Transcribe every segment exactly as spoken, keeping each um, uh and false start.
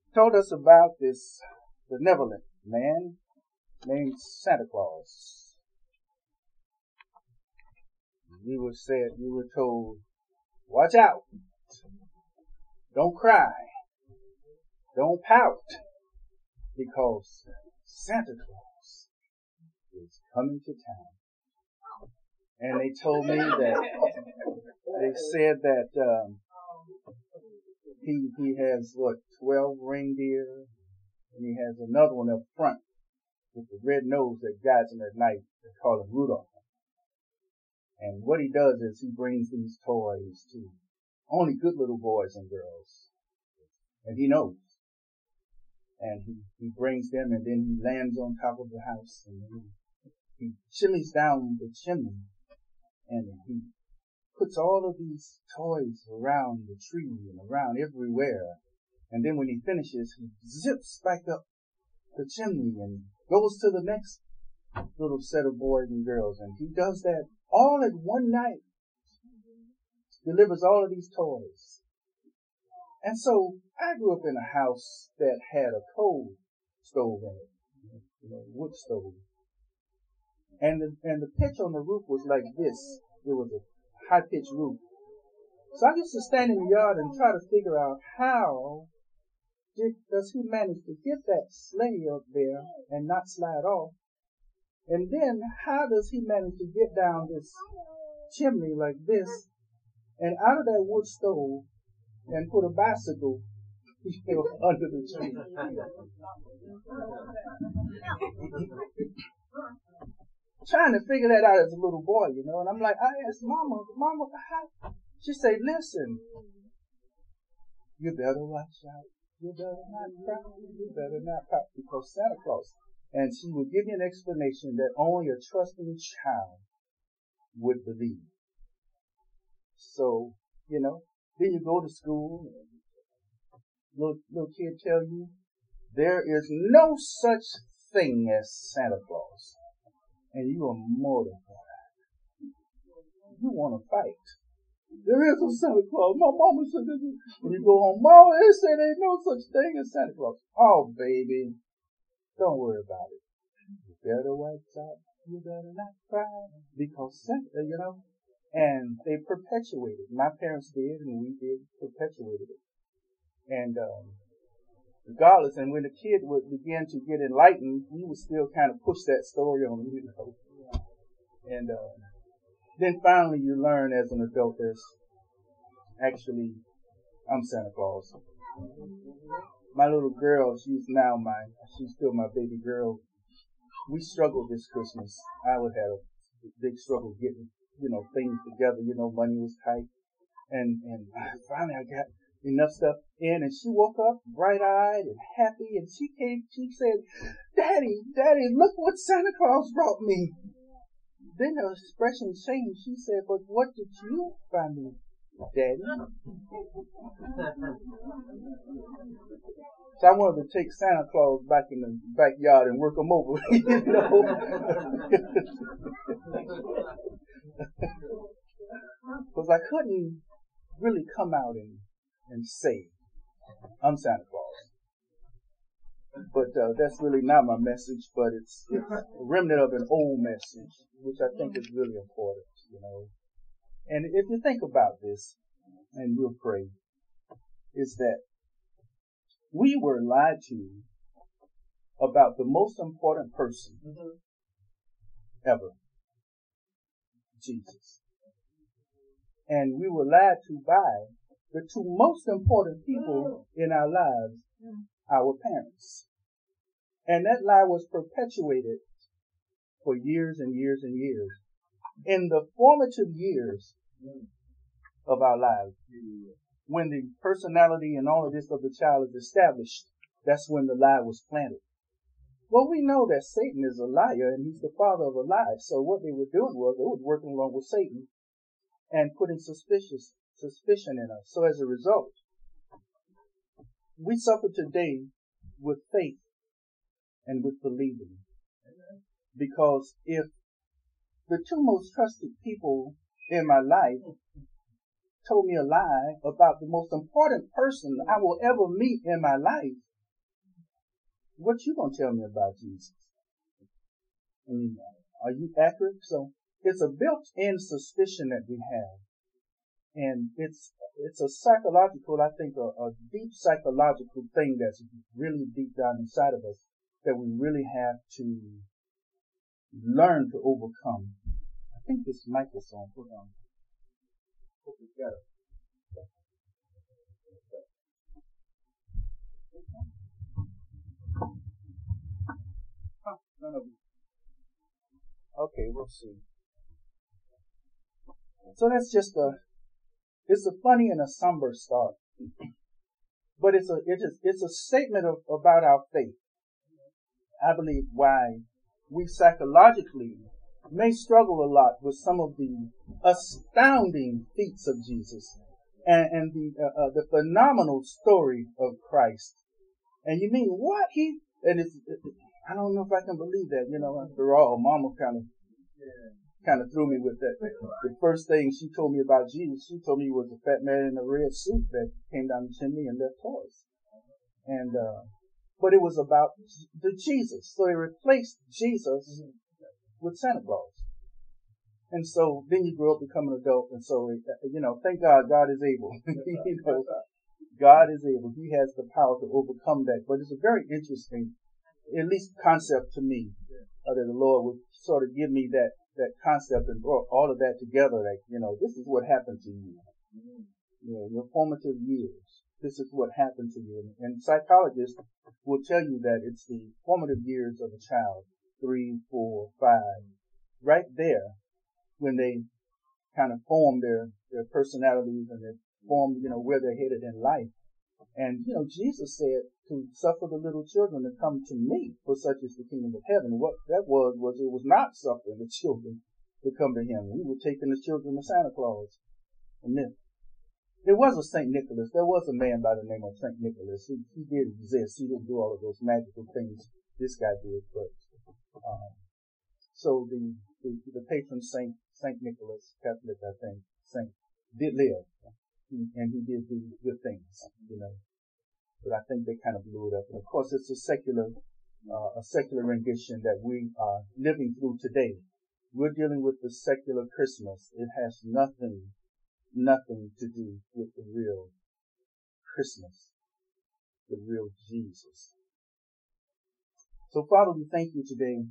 told us about this benevolent man named Santa Claus. We were said, we were told, watch out, don't cry, don't pout, because Santa Claus is coming to town. And they told me that, they said that um, he he has, what, twelve reindeer, and he has another one up front with the red nose that guides him at night. They call him Rudolph. And what he does is he brings these toys to only good little boys and girls. And he knows. And he, he brings them, and then he lands on top of the house, and he, he chimneys down the chimney, and he puts all of these toys around the tree and around everywhere. And then when he finishes, he zips back up the chimney and goes to the next little set of boys and girls. And he does that all at one night. Delivers all of these toys. And so I grew up in a house that had a coal stove in it, you know, wood stove. And the, and the pitch on the roof was like this. It was a high-pitched roof. So I used to stand in the yard and try to figure out how did, does he manage to get that sleigh up there and not slide off? And then how does he manage to get down this chimney like this and out of that wood stove and put a bicycle, you know, under the tree? Trying to figure that out as a little boy, you know. And I'm like, I asked Mama, Mama, how? She said, listen, you better watch out. You better not cry. You better not cry, because Santa Claus. And she would give you an explanation that only a trusting child would believe. So, you know, then you go to school, and little, little kid tell you, there is no such thing as Santa Claus. And you are mortified. You want to fight. There is a Santa Claus. My mama said this. When you go home, Mama, they say there ain't no such thing as Santa Claus. Oh, baby, don't worry about it. You better watch out. You better not cry. Because Santa, you know, and they perpetuated. My parents did, and we did, perpetuated it. And, um, regardless, and when the kid would begin to get enlightened, we would still kind of push that story on him, you know. And uh, then finally you learn as an adult there's actually, I'm Santa Claus. My little girl, she's now my, she's still my baby girl. We struggled this Christmas. I would have a big struggle getting, you know, things together. You know, money was tight. And, and finally I got enough stuff in, and she woke up bright-eyed and happy, and she came, she said, Daddy, Daddy, look what Santa Claus brought me. Then her expression changed. She said, but what did you find me, Daddy? So I wanted to take Santa Claus back in the backyard and work him over, you know. Because I couldn't really come out and and say, I'm Santa Claus. But uh, that's really not my message, but it's, it's a remnant of an old message, which I think is really important, you know. And if you think about this, and we'll pray, is that we were lied to about the most important person ever, Jesus. And we were lied to by the two most important people in our lives, our parents. And that lie was perpetuated for years and years and years. In the formative years of our lives, when the personality and all of this of the child is established, that's when the lie was planted. Well, we know that Satan is a liar and he's the father of a lie. So what they were doing was they were working along with Satan and putting suspicious suspicion in us. So as a result, we suffer today with faith and with believing. Because if the two most trusted people in my life told me a lie about the most important person I will ever meet in my life, what you gonna tell me about Jesus? I mean, are you accurate? So it's a built-in suspicion that we have. And it's, it's a psychological, I think, a, a deep psychological thing that's really deep down inside of us that we really have to learn to overcome. I think this mic is on. Hold on. Hope we got it. Huh, none of them. Okay, we'll see. So that's just a, it's a funny and a somber start. But it's a, it is, it's a statement of, about our faith. I believe why we psychologically may struggle a lot with some of the astounding feats of Jesus and, and the, uh, uh, the phenomenal story of Christ. And you mean what he, and it's, it, I don't know if I can believe that, you know, after all, Mama kind of, kind of threw me with that. The first thing she told me about Jesus, she told me he was a fat man in a red suit that came down the chimney and left toys. And, uh, but it was about the Jesus. So they replaced Jesus with Santa Claus. And so then you grow up, become an adult. And so, you know, thank God, God is able. you know, God is able. He has the power to overcome that. But it's a very interesting, at least concept to me, uh, that the Lord would sort of give me that, that concept and brought all of that together. Like, you know, this is what happened to you. You know, your formative years. This is what happened to you. And psychologists will tell you that it's the formative years of a child, three, four, five, right there when they kind of form their, their personalities and they form, you know, where they're headed in life. And, you know, Jesus said to suffer the little children to come to me, for such is the kingdom of heaven. What that was, was it was not suffering the children to come to him. We were taking the children to Santa Claus. And then there was a Saint Nicholas. There was a man by the name of Saint Nicholas. He, he did exist. He didn't do all of those magical things this guy did. But um, so the, the the patron saint, Saint Nicholas, Catholic, I think, Saint, did live, and he did do good things, you know. But I think they kind of blew it up. And of course, it's a secular, uh, a secular rendition that we are living through today. We're dealing with the secular Christmas. It has nothing. Nothing to do with the real Christmas, the real Jesus. So, Father, we thank you today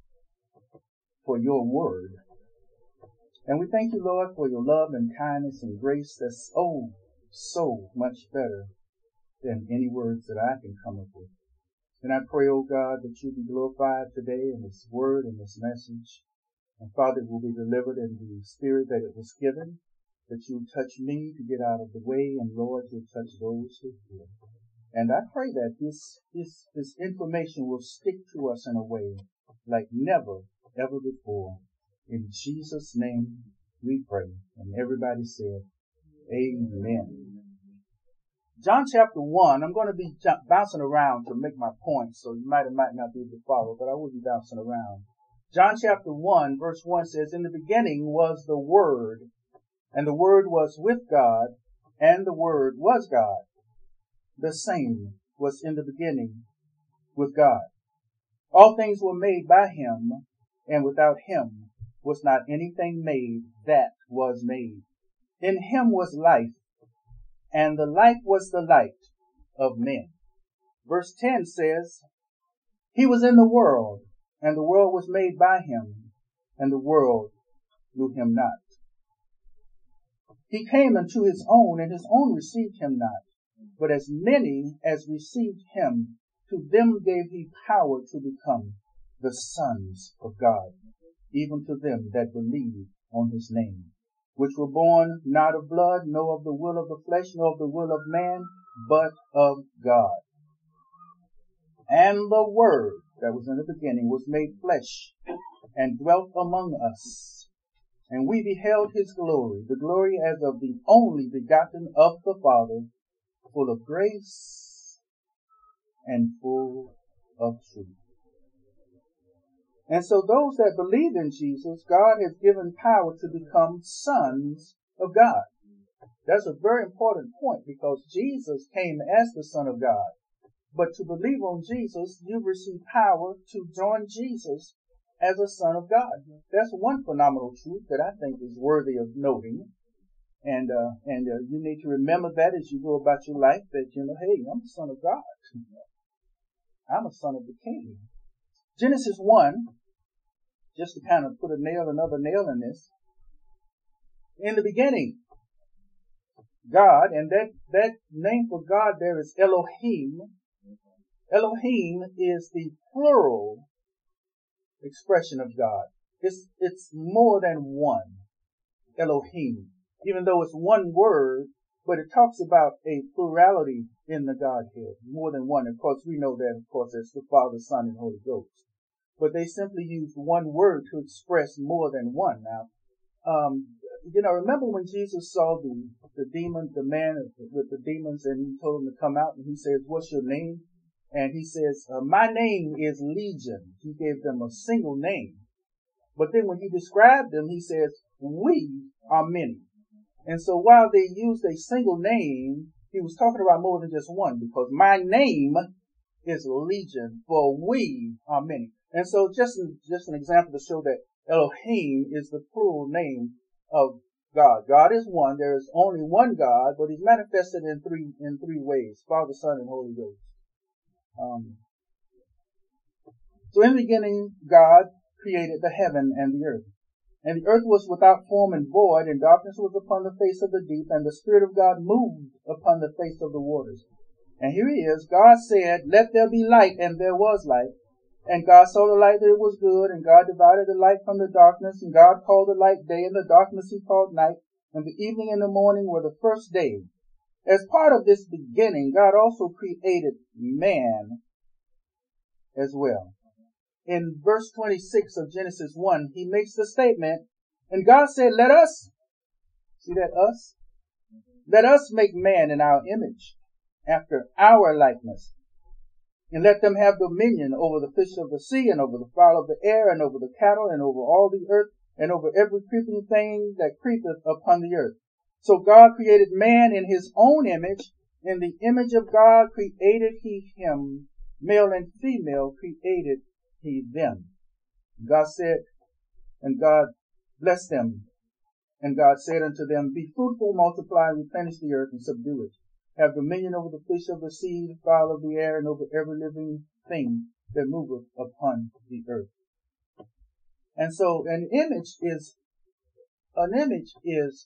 for your word. And we thank you, Lord, for your love and kindness and grace that's oh, so much better than any words that I can come up with. And I pray, oh God, that you be glorified today in this word and this message. And Father, it will be delivered in the spirit that it was given. That you touch me to get out of the way, and Lord, you'll touch those who hear. And I pray that this, this, this information will stick to us in a way like never, ever before. In Jesus' name we pray. And everybody said, amen. John chapter one, I'm going to be j- bouncing around to make my point, so you might or might not be able to follow, but I will be bouncing around. John chapter one, verse one says, in the beginning was the Word, and the Word was with God, and the Word was God. The same was in the beginning with God. All things were made by him, and without him was not anything made that was made. In him was life, and the life was the light of men. Verse ten says, he was in the world, and the world was made by him, and the world knew him not. He came unto his own, and his own received him not. But as many as received him, to them gave he power to become the sons of God, even to them that believe on his name, which were born not of blood, nor of the will of the flesh, nor of the will of man, but of God. And the Word that was in the beginning was made flesh, and dwelt among us. And we beheld his glory, the glory as of the only begotten of the Father, full of grace and full of truth. And so those that believe in Jesus, God has given power to become sons of God. That's a very important point, because Jesus came as the Son of God. But to believe on Jesus, you receive power to join Jesus as a son of God. That's one phenomenal truth that I think is worthy of noting. And, uh, and, uh, you need to remember that as you go about your life, that, you know, hey, I'm a son of God. I'm a son of the King. Genesis one, just to kind of put a nail, another nail in this. In the beginning, God, and that, that name for God there is Elohim. Elohim is the plural expression of God. It's, it's more than one. Elohim. Even though it's one word, but it talks about a plurality in the Godhead. More than one. Of course, we know that, of course, it's the Father, Son, and Holy Ghost. But they simply used one word to express more than one. Now, um, you know, remember when Jesus saw the, the demon, the man with the demons, and he told him to come out, and he says, what's your name? And he says, uh, my name is Legion. He gave them a single name. But then when he described them, he says, we are many. And so while they used a single name, he was talking about more than just one, because my name is Legion, for we are many. And so just, just an example to show that Elohim is the plural name of God. God is one. There is only one God, but he's manifested in three, in three ways: Father, Son, and Holy Ghost. Um, so in the beginning, God created the heaven and the earth. And the earth was without form and void, and darkness was upon the face of the deep, and the Spirit of God moved upon the face of the waters. And here he is. God said, let there be light, and there was light. And God saw the light that it was good, and God divided the light from the darkness, and God called the light day, and the darkness he called night, and the evening and the morning were the first day. As part of this beginning, God also created man as well. In verse twenty-six of Genesis one, he makes the statement, and God said, let us, see that us? Let us make man in our image, after our likeness, and let them have dominion over the fish of the sea, and over the fowl of the air, and over the cattle, and over all the earth, and over every creeping thing that creepeth upon the earth. So God created man in his own image. In the image of God created he him. Male and female created he them. God said, and God blessed them. And God said unto them, be fruitful, multiply, replenish the earth, and subdue it. Have dominion over the fish of the sea, the fowl of the air, and over every living thing that moveth upon the earth. And so an image is, an image is,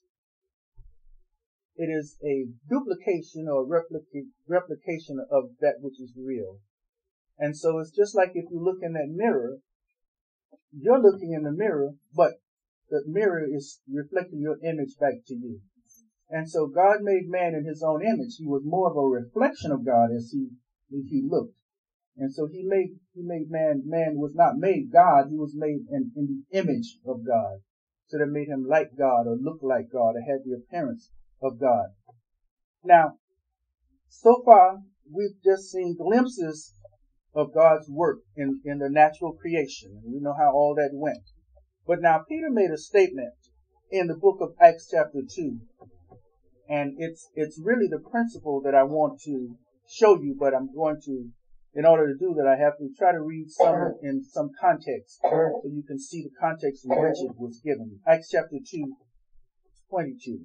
it is a duplication or replica, replication of that which is real. And so it's just like if you look in that mirror, you're looking in the mirror, but the mirror is reflecting your image back to you. And so God made man in his own image. He was more of a reflection of God as he, as he looked. And so he made, he made man, man was not made God, he was made in, in the image of God. So that made him like God or look like God or had the appearance of God. Now, so far, we've just seen glimpses of God's work in, in the natural creation. And we know how all that went. But now Peter made a statement in the book of Acts chapter two. And it's, it's really the principle that I want to show you, but I'm going to, in order to do that, I have to try to read some in some context so you can see the context in which it was given. Acts chapter two, twenty-two.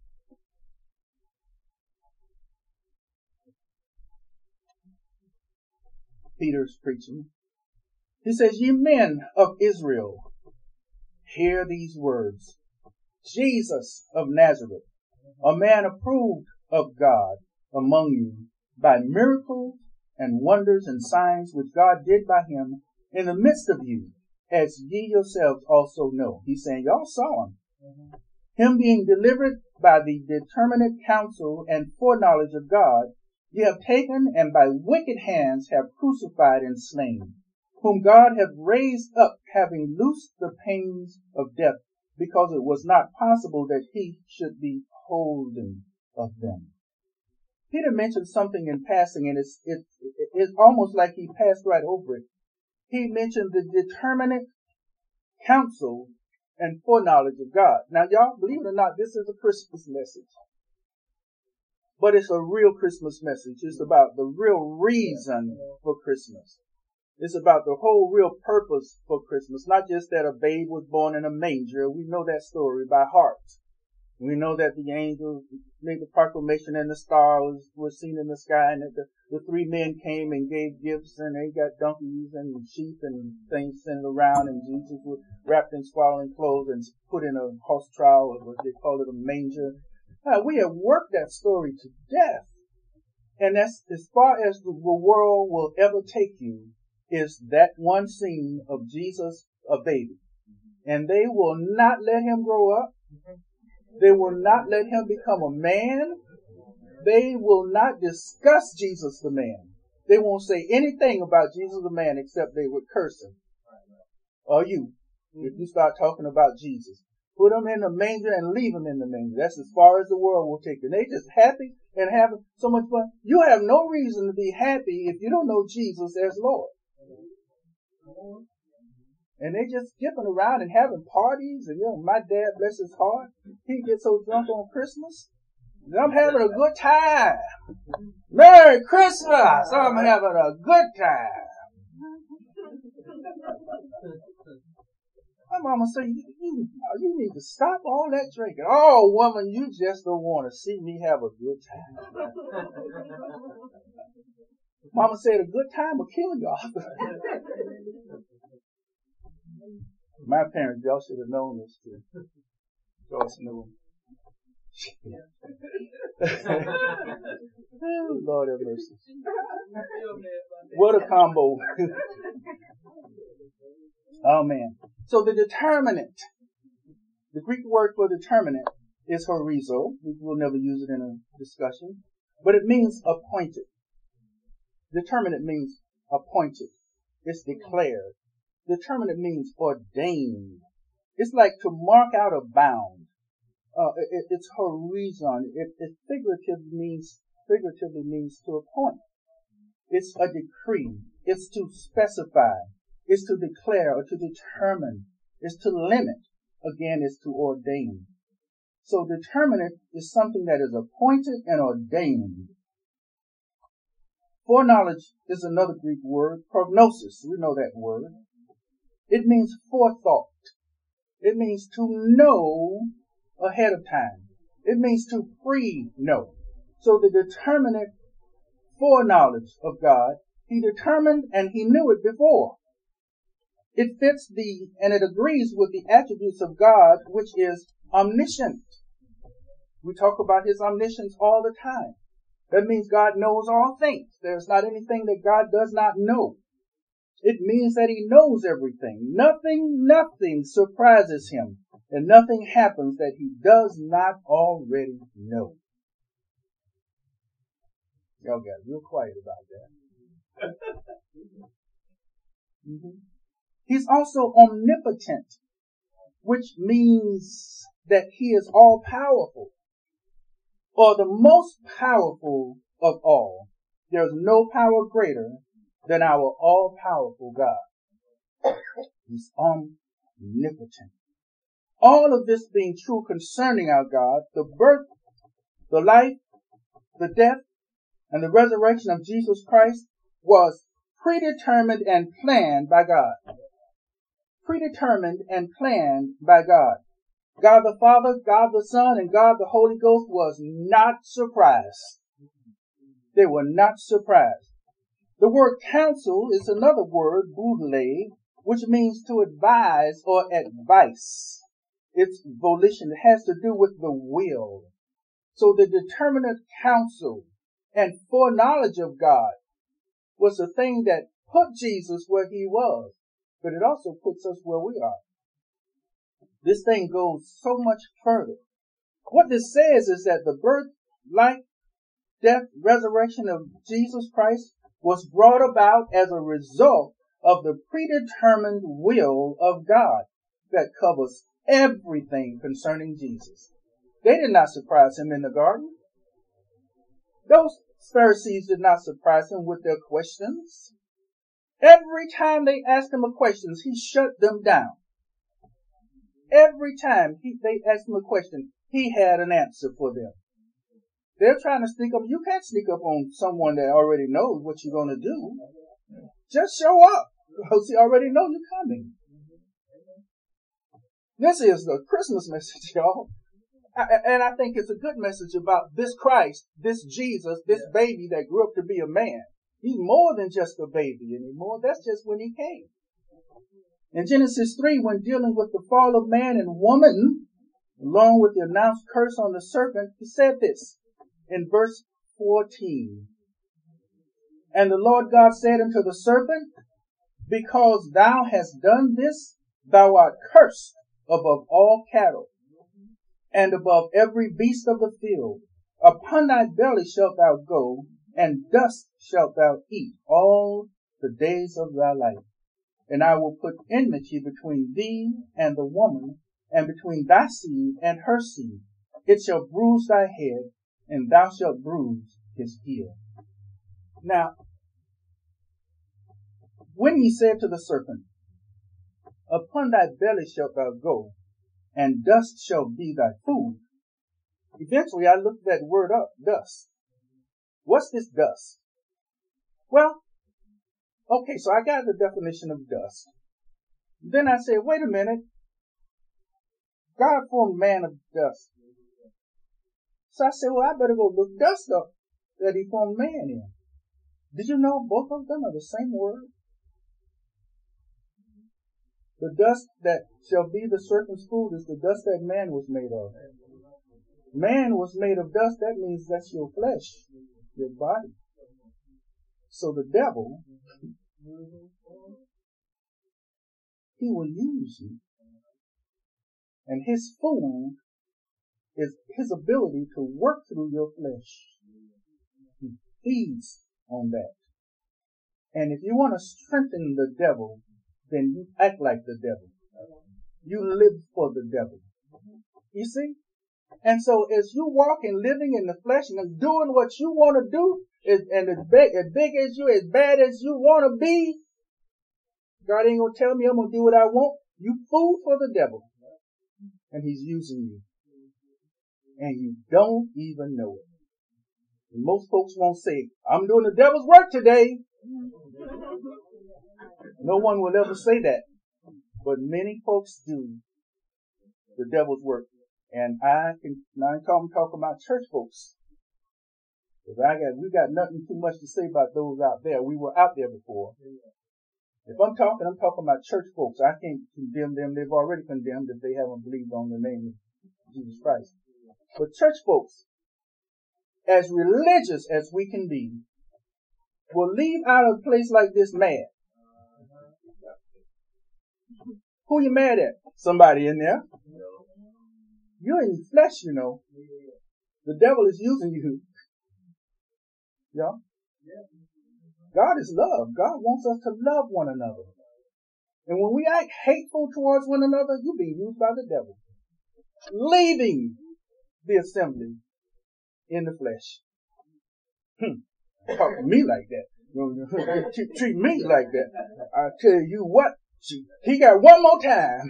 Peter's preaching. He says, ye men of Israel, hear these words. Jesus of Nazareth, a man approved of God among you by miracles and wonders and signs which God did by him in the midst of you, as ye yourselves also know. He's saying, y'all saw him. Mm-hmm. Him being delivered by the determinate counsel and foreknowledge of God, ye have taken and by wicked hands have crucified and slain, whom God hath raised up, having loosed the pains of death, because it was not possible that he should be holden of them. Peter mentioned something in passing, and it's, it, it, it's almost like he passed right over it. He mentioned the determinate counsel and foreknowledge of God. Now, y'all, believe it or not, this is a Christmas message. But it's a real Christmas message. It's about the real reason for Christmas. It's about the whole real purpose for Christmas. Not just that a babe was born in a manger. We know that story by heart. We know that the angel made the proclamation and the star was, was seen in the sky, and that the, the three men came and gave gifts, and they got donkeys and sheep and things sent around, and Jesus was wrapped in swaddling clothes and put in a horse trough, or what they call it, a manger. Uh, we have worked that story to death. And that's as far as the world will ever take you, is that one scene of Jesus, a baby. And they will not let him grow up. They will not let him become a man. They will not discuss Jesus the man. They won't say anything about Jesus the man except they would curse him. Or you, if you start talking about Jesus. Put him in the manger and leave him in the manger. That's as far as the world will take you. They just happy and having so much fun. You have no reason to be happy if you don't know Jesus as Lord. And they just skipping around and having parties. And, you know, my dad, bless his heart, he gets so drunk on Christmas. And I'm having a good time. Merry Christmas! I'm having a good time. My mama said, you, you, you need to stop all that drinking. Oh, woman, you just don't want to see me have a good time. Mama said, a good time will kill y'all. My parents, y'all should have known this too. Joyce knew. Oh, Lord have mercy. What a combo. Oh, man. So the determinant, the Greek word for determinant is horizo. We will never use it in a discussion, but it means appointed. Determinate means appointed. It's declared. Determinate means ordained. It's like to mark out a bound. Uh, it, it's horizon. It, it figuratively means figuratively means to appoint. It's a decree. It's to specify. It's to declare or to determine. It's to limit. Again, it's to ordain. So determinate is something that is appointed and ordained. Foreknowledge is another Greek word. Prognosis. We know that word. It means forethought. It means to know ahead of time. It means to pre-know. So the determinate foreknowledge of God, he determined and he knew it before. It fits the, and it agrees with the attributes of God, which is omniscient. We talk about his omniscience all the time. That means God knows all things. There's not anything that God does not know. It means that he knows everything. Nothing, nothing surprises him. And nothing happens that he does not already know. Y'all got real quiet about that. Mm-hmm. He's also omnipotent, which means that he is all powerful, or the most powerful of all. There's no power greater than our all-powerful God. He's omnipotent. All of this being true concerning our God, the birth, the life, the death, and the resurrection of Jesus Christ was predetermined and planned by God. Predetermined and planned by God. God the Father, God the Son, and God the Holy Ghost was not surprised. They were not surprised. The word counsel is another word, boudele, which means to advise or advice. It's volition. It has to do with the will. So the determinate counsel and foreknowledge of God was the thing that put Jesus where he was, but it also puts us where we are. This thing goes so much further. What this says is that the birth, life, death, resurrection of Jesus Christ was brought about as a result of the predetermined will of God that covers everything concerning Jesus. They did not surprise him in the garden. Those Pharisees did not surprise him with their questions. Every time they asked him a question, he shut them down. Every time he, they asked him a question, he had an answer for them. They're trying to sneak up. You can't sneak up on someone that already knows what you're going to do. Just show up, because he already know you're coming. This is the Christmas message, y'all. And I think it's a good message about this Christ, this Jesus, this baby that grew up to be a man. He's more than just a baby anymore. That's just when he came. In Genesis three, when dealing with the fall of man and woman, along with the announced curse on the serpent, he said this in verse fourteen. And the Lord God said unto the serpent, because thou hast done this, thou art cursed above all cattle, and above every beast of the field. Upon thy belly shalt thou go, and dust shalt thou eat all the days of thy life. And I will put enmity between thee and the woman, and between thy seed and her seed. It shall bruise thy head, and thou shalt bruise his heel. Now, when he said to the serpent, upon thy belly shalt thou go, and dust shall be thy food. Eventually, I looked that word up, dust. What's this dust? Well, okay, so I got the definition of dust. Then I said, wait a minute. God formed man of dust. So I said, well, I better go look dust up that he formed man in. Did you know both of them are the same word? The dust that shall be the serpent's food is the dust that man was made of. Man was made of dust. That means that's your flesh, your body. So the devil, he will use you. And his food is his ability to work through your flesh. He feeds on that. And if you want to strengthen the devil, then you act like the devil. You live for the devil. You see? And so as you walk and living in the flesh and doing what you want to do, and as big, as big as you, as bad as you want to be, God ain't going to tell me I'm going to do what I want. You fool for the devil. And he's using you. And you don't even know it. And most folks won't say, I'm doing the devil's work today. No one will ever say that. But many folks do the devil's work. And I can, now I'm talking, talking about church folks. Because I got, we got nothing too much to say about those out there. We were out there before. If I'm talking, I'm talking about church folks. I can't condemn them. They've already condemned if they haven't believed on the name of Jesus Christ. But church folks, as religious as we can be, will leave out of a place like this mad. Who you mad at? Somebody in there. You're in flesh, you know. The devil is using you. Yeah. God is love. God wants us to love one another. And when we act hateful towards one another, you're being used by the devil. Leaving the assembly in the flesh. Hmm. Talk to me like that. Treat me like that. I tell you what, he got one more time.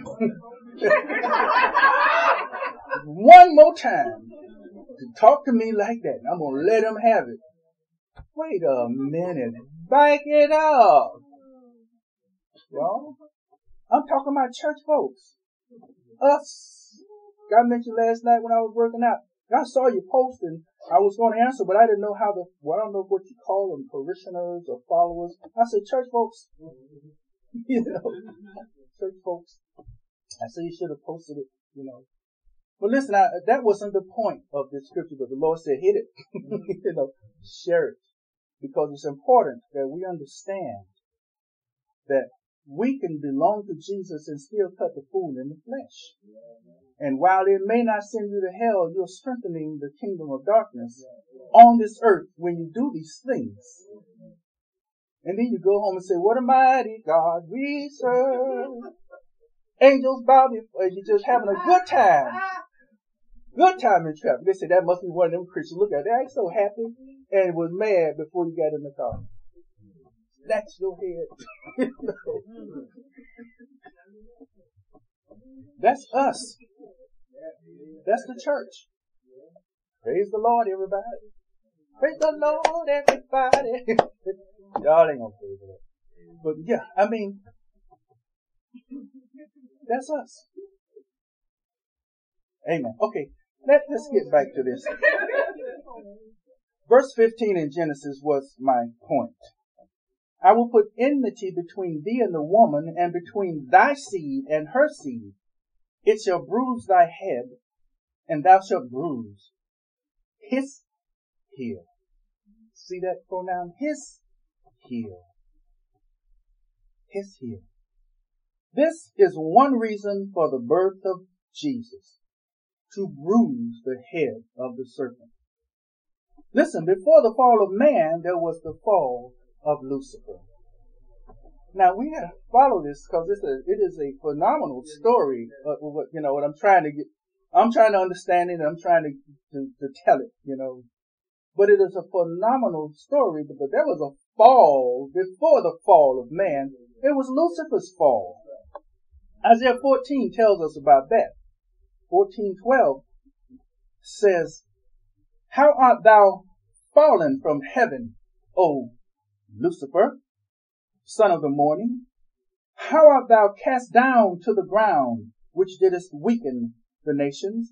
One more time to talk to me like that. And I'm going to let him have it. Wait a minute. Back it up. Y'all, I'm talking about church folks. Us. God mentioned last night when I was working out. I saw you posting. I was going to answer, but I didn't know how to, well, I don't know what you call them, parishioners or followers. I said, church folks. You know, church folks. I said you should have posted it, you know. But listen, I, that wasn't the point of this scripture, but the Lord said, hit it. You know, share it. Because it's important that we understand that we can belong to Jesus and still cut the food in the flesh. And while it may not send you to hell, you're strengthening the kingdom of darkness on this earth when you do these things. And then you go home and say, what a mighty God we serve. Angels bow before you, just having a good time. Good time in traffic. They said that must be one of them Christians. Look at that. They're so happy and was mad before you got in the car. That's your head. That's us. That's the church. Praise the Lord, everybody. Praise the Lord, everybody. Y'all ain't gonna praise the Lord. But yeah, I mean, that's us. Amen. Okay, let, let's get back to this. Verse fifteen in Genesis was my point. I will put enmity between thee and the woman, and between thy seed and her seed. It shall bruise thy head, and thou shalt bruise his heel. See that pronoun? His heel. His heel. This is one reason for the birth of Jesus, to bruise the head of the serpent. Listen, before the fall of man, there was the fall of Lucifer. Now we gotta follow this because it's a, it is a phenomenal story. Of what, you know, what I'm trying to get, I'm trying to understand it. I'm trying to, to, to tell it, you know, but it is a phenomenal story. But there was a fall before the fall of man. It was Lucifer's fall. Isaiah fourteen tells us about that. fourteen twelve says, how art thou fallen from heaven, O Lucifer, son of the morning? How art thou cast down to the ground, which didst weaken the nations?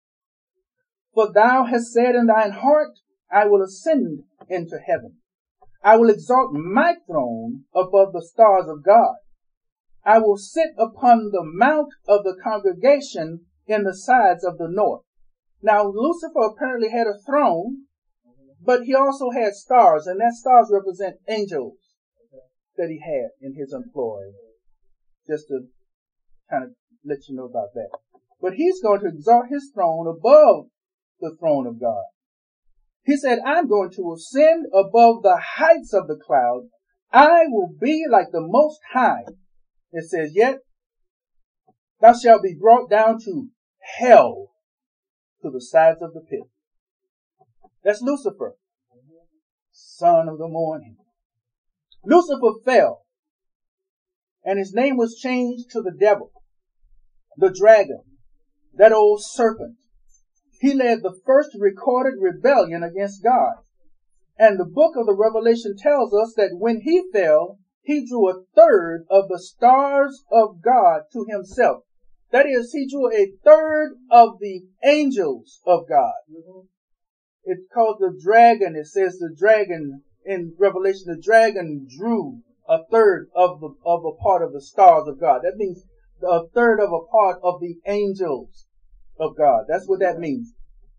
For thou hast said in thine heart, I will ascend into heaven. I will exalt my throne above the stars of God. I will sit upon the mount of the congregation in the sides of the north. Now, Lucifer apparently had a throne, but he also had stars, and that stars represent angels that he had in his employ. Just to kind of let you know about that. But he's going to exalt his throne above the throne of God. He said, I'm going to ascend above the heights of the cloud. I will be like the Most High. It says, yet thou shalt be brought down to hell, to the sides of the pit. That's Lucifer, son of the morning. Lucifer fell, and his name was changed to the devil, the dragon, that old serpent. He led the first recorded rebellion against God. And the book of the Revelation tells us that when he fell, he drew a third of the stars of God to himself. That is, he drew a third of the angels of God. Mm-hmm. It's called the dragon. It says the dragon in Revelation, the dragon drew a third of the, of a part of the stars of God. That means a third of a part of the angels of God. That's what that means.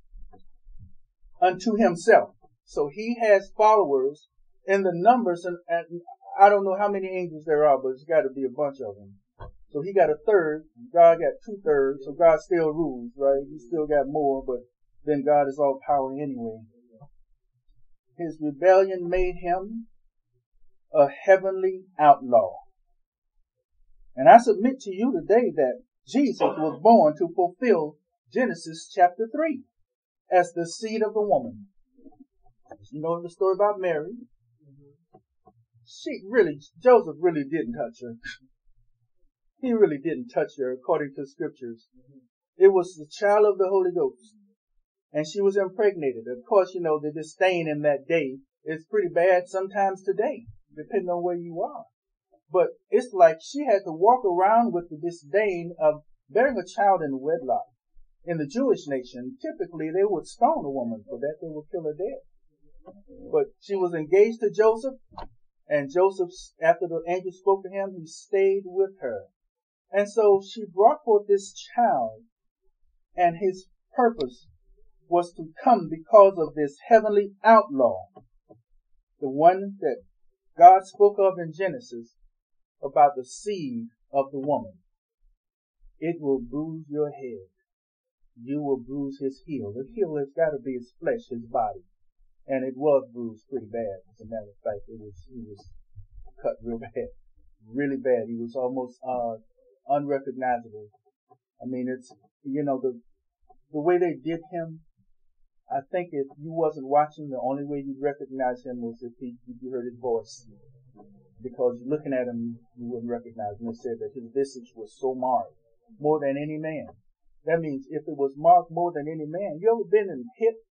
Unto himself. So he has followers in the numbers, and, and I don't know how many angels there are, but it's got to be a bunch of them. So he got a third, God got two thirds, so God still rules, right? He still got more, but then God is all power anyway. His rebellion made him a heavenly outlaw. And I submit to you today that Jesus was born to fulfill Genesis chapter three as the seed of the woman. You know the story about Mary? She really, Joseph really didn't touch her. He really didn't touch her according to scriptures. It was the child of the Holy Ghost. And she was impregnated. Of course, you know, the disdain in that day is pretty bad sometimes today, depending on where you are. But it's like she had to walk around with the disdain of bearing a child in wedlock. In the Jewish nation, typically they would stone a woman for that. They would kill her dead. But she was engaged to Joseph, and Joseph, after the angel spoke to him, he stayed with her. And so she brought forth this child, and his purpose was to come because of this heavenly outlaw, the one that God spoke of in Genesis about the seed of the woman. It will bruise your head. You will bruise his heel. The heel has got to be his flesh, his body. And it was bruised pretty bad. As a matter of fact, it was, he was cut real bad. Really bad. He was almost, uh, unrecognizable. I mean, it's, you know, the, the way they did him, I think if you wasn't watching, the only way you'd recognize him was if, he, if you heard his voice. Because looking at him, you wouldn't recognize him. It said that his visage was so marked, more than any man. That means if it was marked more than any man, you ever been in hit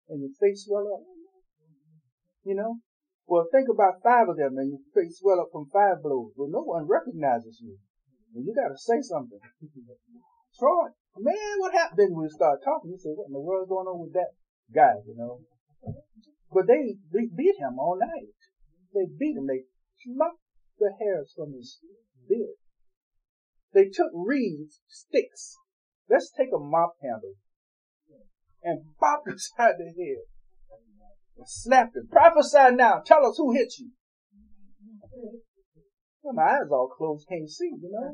and your face swell up. You know? Well, think about five of them and your face swell up from five blows. Well, no one recognizes you. Well, you got to say something. Troy, man, what happened? Then we start talking. You say, what in the world's going on with that guy, you know? But they, they beat him all night. They beat him. They plucked the hairs from his beard. They took reeds, sticks. Let's take a mop handle and bop inside the head. And slapped him. Prophesy now. Tell us who hit you. Well, my eyes all closed, can't see, you know.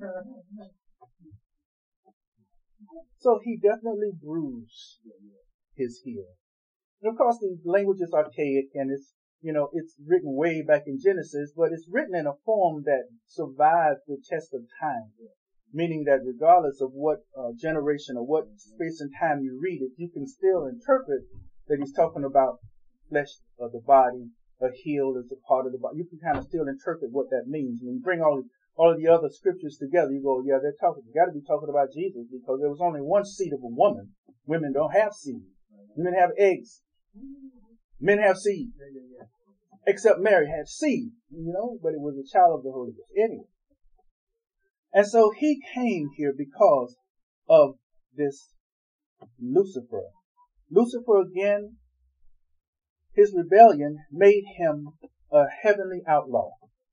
So he definitely bruised his heel. And of course, the language is archaic, and it's, you know, it's written way back in Genesis, but it's written in a form that survived the test of time. Meaning that regardless of what uh, generation or what space and time you read it, you can still interpret that he's talking about flesh of the body, a heel is a part of the body. You can kind of still interpret what that means. When you bring all all of the other scriptures together, you go, yeah, they're talking. You got to be talking about Jesus because there was only one seed of a woman. Women don't have seed. Women have eggs. Men have seed. Except Mary had seed, you know, but it was a child of the Holy Ghost. Anyway. And so he came here because of this Lucifer. Lucifer, again, his rebellion made him a heavenly outlaw.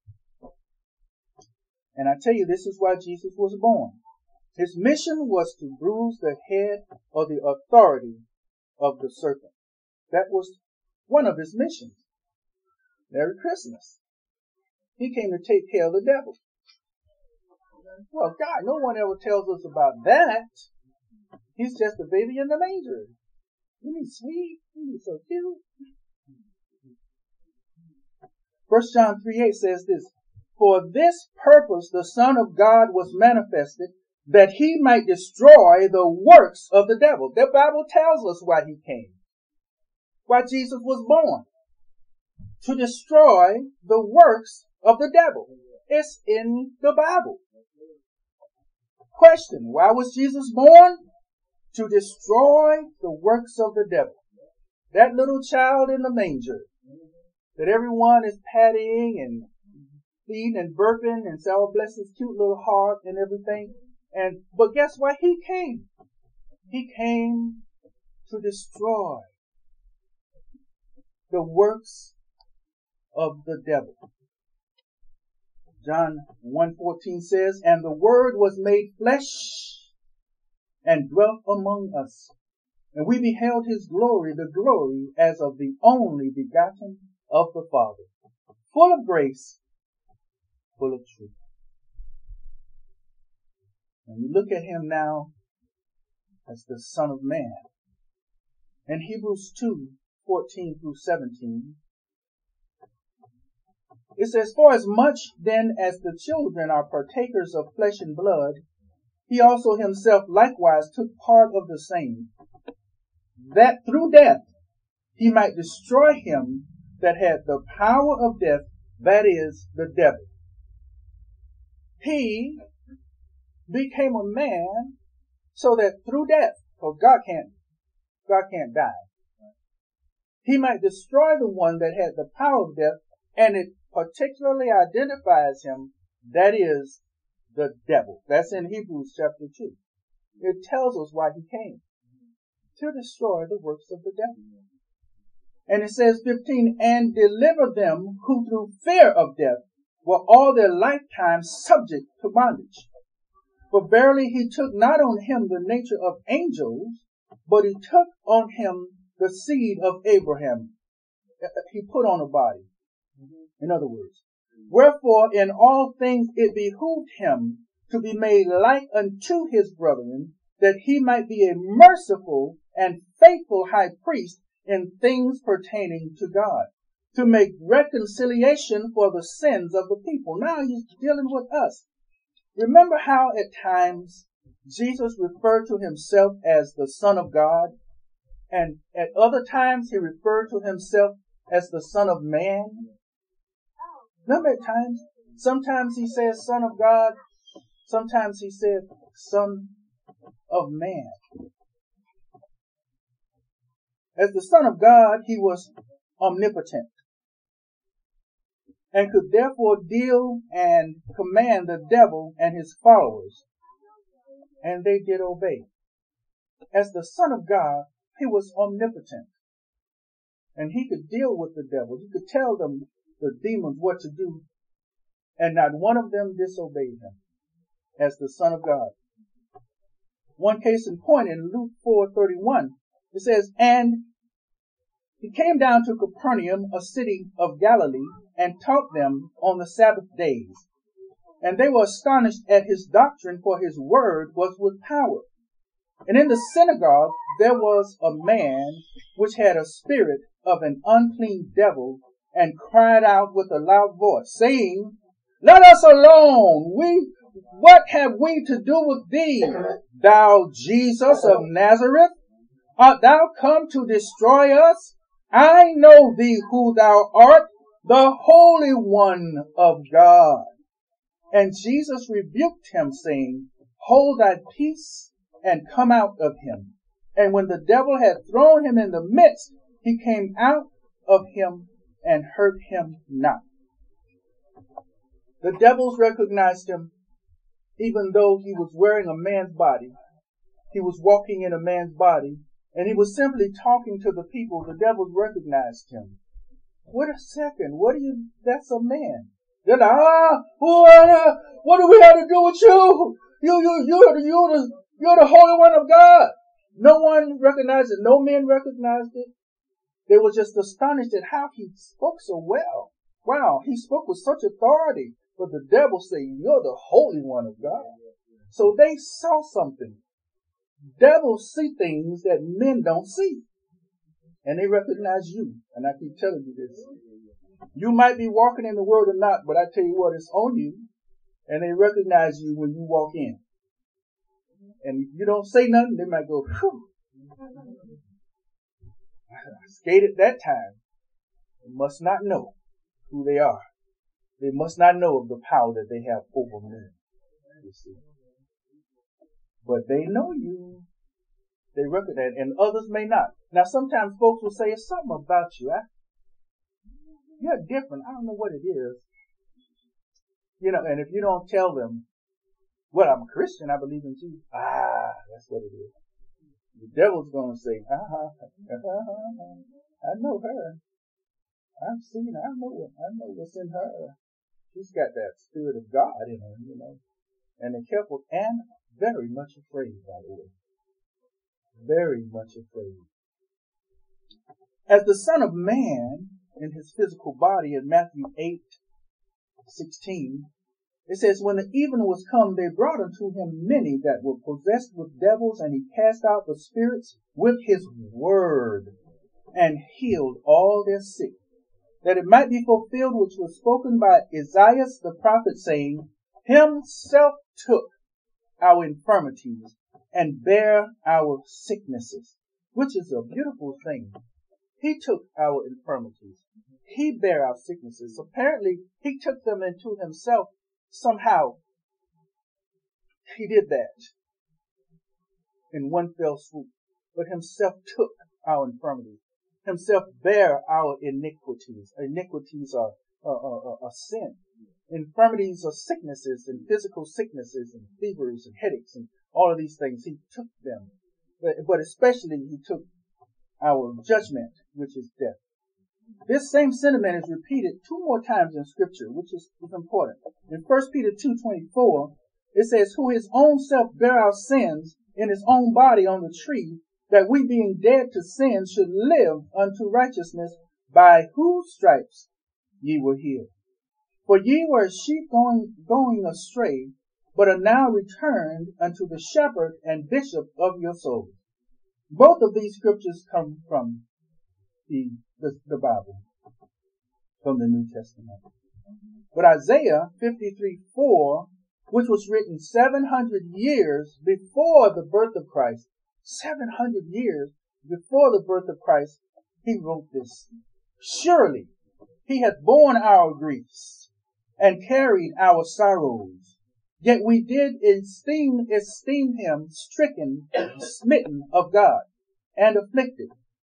And I tell you, this is why Jesus was born. His mission was to bruise the head or the authority of the serpent. That was one of his missions. Merry Christmas. He came to take care of the devil. Well, God, no one ever tells us about that. He's just a baby in the manger. Isn't he sweet? Isn't he so cute? First John three eight says this, for this purpose the Son of God was manifested, that he might destroy the works of the devil. The Bible tells us why he came. Why Jesus was born. To destroy the works of the devil. It's in the Bible. Question, why was Jesus born? To destroy the works of the devil. That little child in the manger that everyone is patting and feeding and burping and say, oh, bless his cute little heart and everything. And but guess why he came? He came to destroy the works of the devil. John one fourteen says, and the Word was made flesh and dwelt among us. And we beheld his glory, the glory as of the only begotten of the Father, full of grace, full of truth. And we look at him now as the Son of Man. In Hebrews two fourteen through seventeen, it says, for as much then as the children are partakers of flesh and blood, he also himself likewise took part of the same, that through death he might destroy him that had the power of death, that is, the devil. He became a man so that through death, because God can't, God can't die, he might destroy the one that had the power of death, and it particularly identifies him, that is, the devil. That's in Hebrews chapter two. It tells us why he came. To destroy the works of the devil. And it says fifteen, and deliver them who through fear of death were all their lifetime subject to bondage. For verily he took not on him the nature of angels, but he took on him the seed of Abraham. He put on a body. In other words, wherefore in all things it behooved him to be made like unto his brethren, that he might be a merciful and faithful high priest in things pertaining to God, to make reconciliation for the sins of the people. Now he's dealing with us. Remember how at times Jesus referred to himself as the Son of God, and at other times he referred to himself as the Son of Man? Remember at times, sometimes he says Son of God, sometimes he said Son of Man. As the Son of God, he was omnipotent and could therefore deal and command the devil and his followers, and they did obey. As the Son of God, he was omnipotent, and he could deal with the devil. He could tell them, the demons, what to do, and not one of them disobeyed him as the Son of God. One case in point, in Luke four thirty-one, it says, and he came down to Capernaum, a city of Galilee, and taught them on the Sabbath days. And they were astonished at his doctrine, for his word was with power. And in the synagogue there was a man which had a spirit of an unclean devil, and cried out with a loud voice, saying, Let us alone! We, what have we to do with thee, thou Jesus of Nazareth? Art thou come to destroy us? I know thee who thou art, the Holy One of God. And Jesus rebuked him, saying, Hold thy peace, and come out of him. And when the devil had thrown him in the midst, he came out of him and hurt him not. The devils recognized him, even though he was wearing a man's body. He was walking in a man's body, and he was simply talking to the people. The devils recognized him. Wait a second, what do you, that's a man. They're like, ah, what, what do we have to do with you? You, you, you're the, you're the, you're the Holy One of God. No one recognized it. No men recognized it. They were just astonished at how he spoke so well. Wow, he spoke with such authority. But the devil said, you're the Holy One of God. So they saw something. Devils see things that men don't see. And they recognize you. And I keep telling you this. You might be walking in the word or not, but I tell you what, it's on you. And they recognize you when you walk in. And if you don't say nothing, they might go, whew. I skated that time. They must not know who they are. They must not know of the power that they have over me. You see. But they know you. They recognize, and others may not. Now, sometimes folks will say, it's something about you. I, you're different. I don't know what it is. You know, and if you don't tell them, well, I'm a Christian, I believe in Jesus. Ah, that's what it is. The devil's going to say, uh-huh, uh-huh, I know her. I've seen her. I know what, I know what's in her. She's got that Spirit of God in her, you know. And they're careful and very much afraid, by the way. Very much afraid. As the Son of Man in his physical body in Matthew eight sixteen, it says, when the evening was come, they brought unto him many that were possessed with devils, and he cast out the spirits with his word, and healed all their sick, that it might be fulfilled which was spoken by Isaiah the prophet, saying, Himself took our infirmities and bare our sicknesses, which is a beautiful thing. He took our infirmities. He bare our sicknesses. Apparently, he took them into himself somehow. He did that in one fell swoop. But himself took our infirmities. Himself bare our iniquities. Iniquities are a, a, a sin. Infirmities are sicknesses and physical sicknesses and fevers and headaches and all of these things. He took them. But, but especially he took our judgment, which is death. This same sentiment is repeated two more times in Scripture, which is, is important. In First Peter two twenty-four, it says, who his own self bare our sins in his own body on the tree, that we being dead to sin should live unto righteousness, by whose stripes ye were healed. For ye were as sheep going, going astray, but are now returned unto the shepherd and bishop of your souls. Both of these scriptures come from the, the, the Bible, from the New Testament. But Isaiah fifty-three four, which was written seven hundred years before the birth of Christ, seven hundred years before the birth of Christ, he wrote this. Surely he hath borne our griefs and carried our sorrows. Yet we did esteem, esteem him stricken, smitten of God, and afflicted.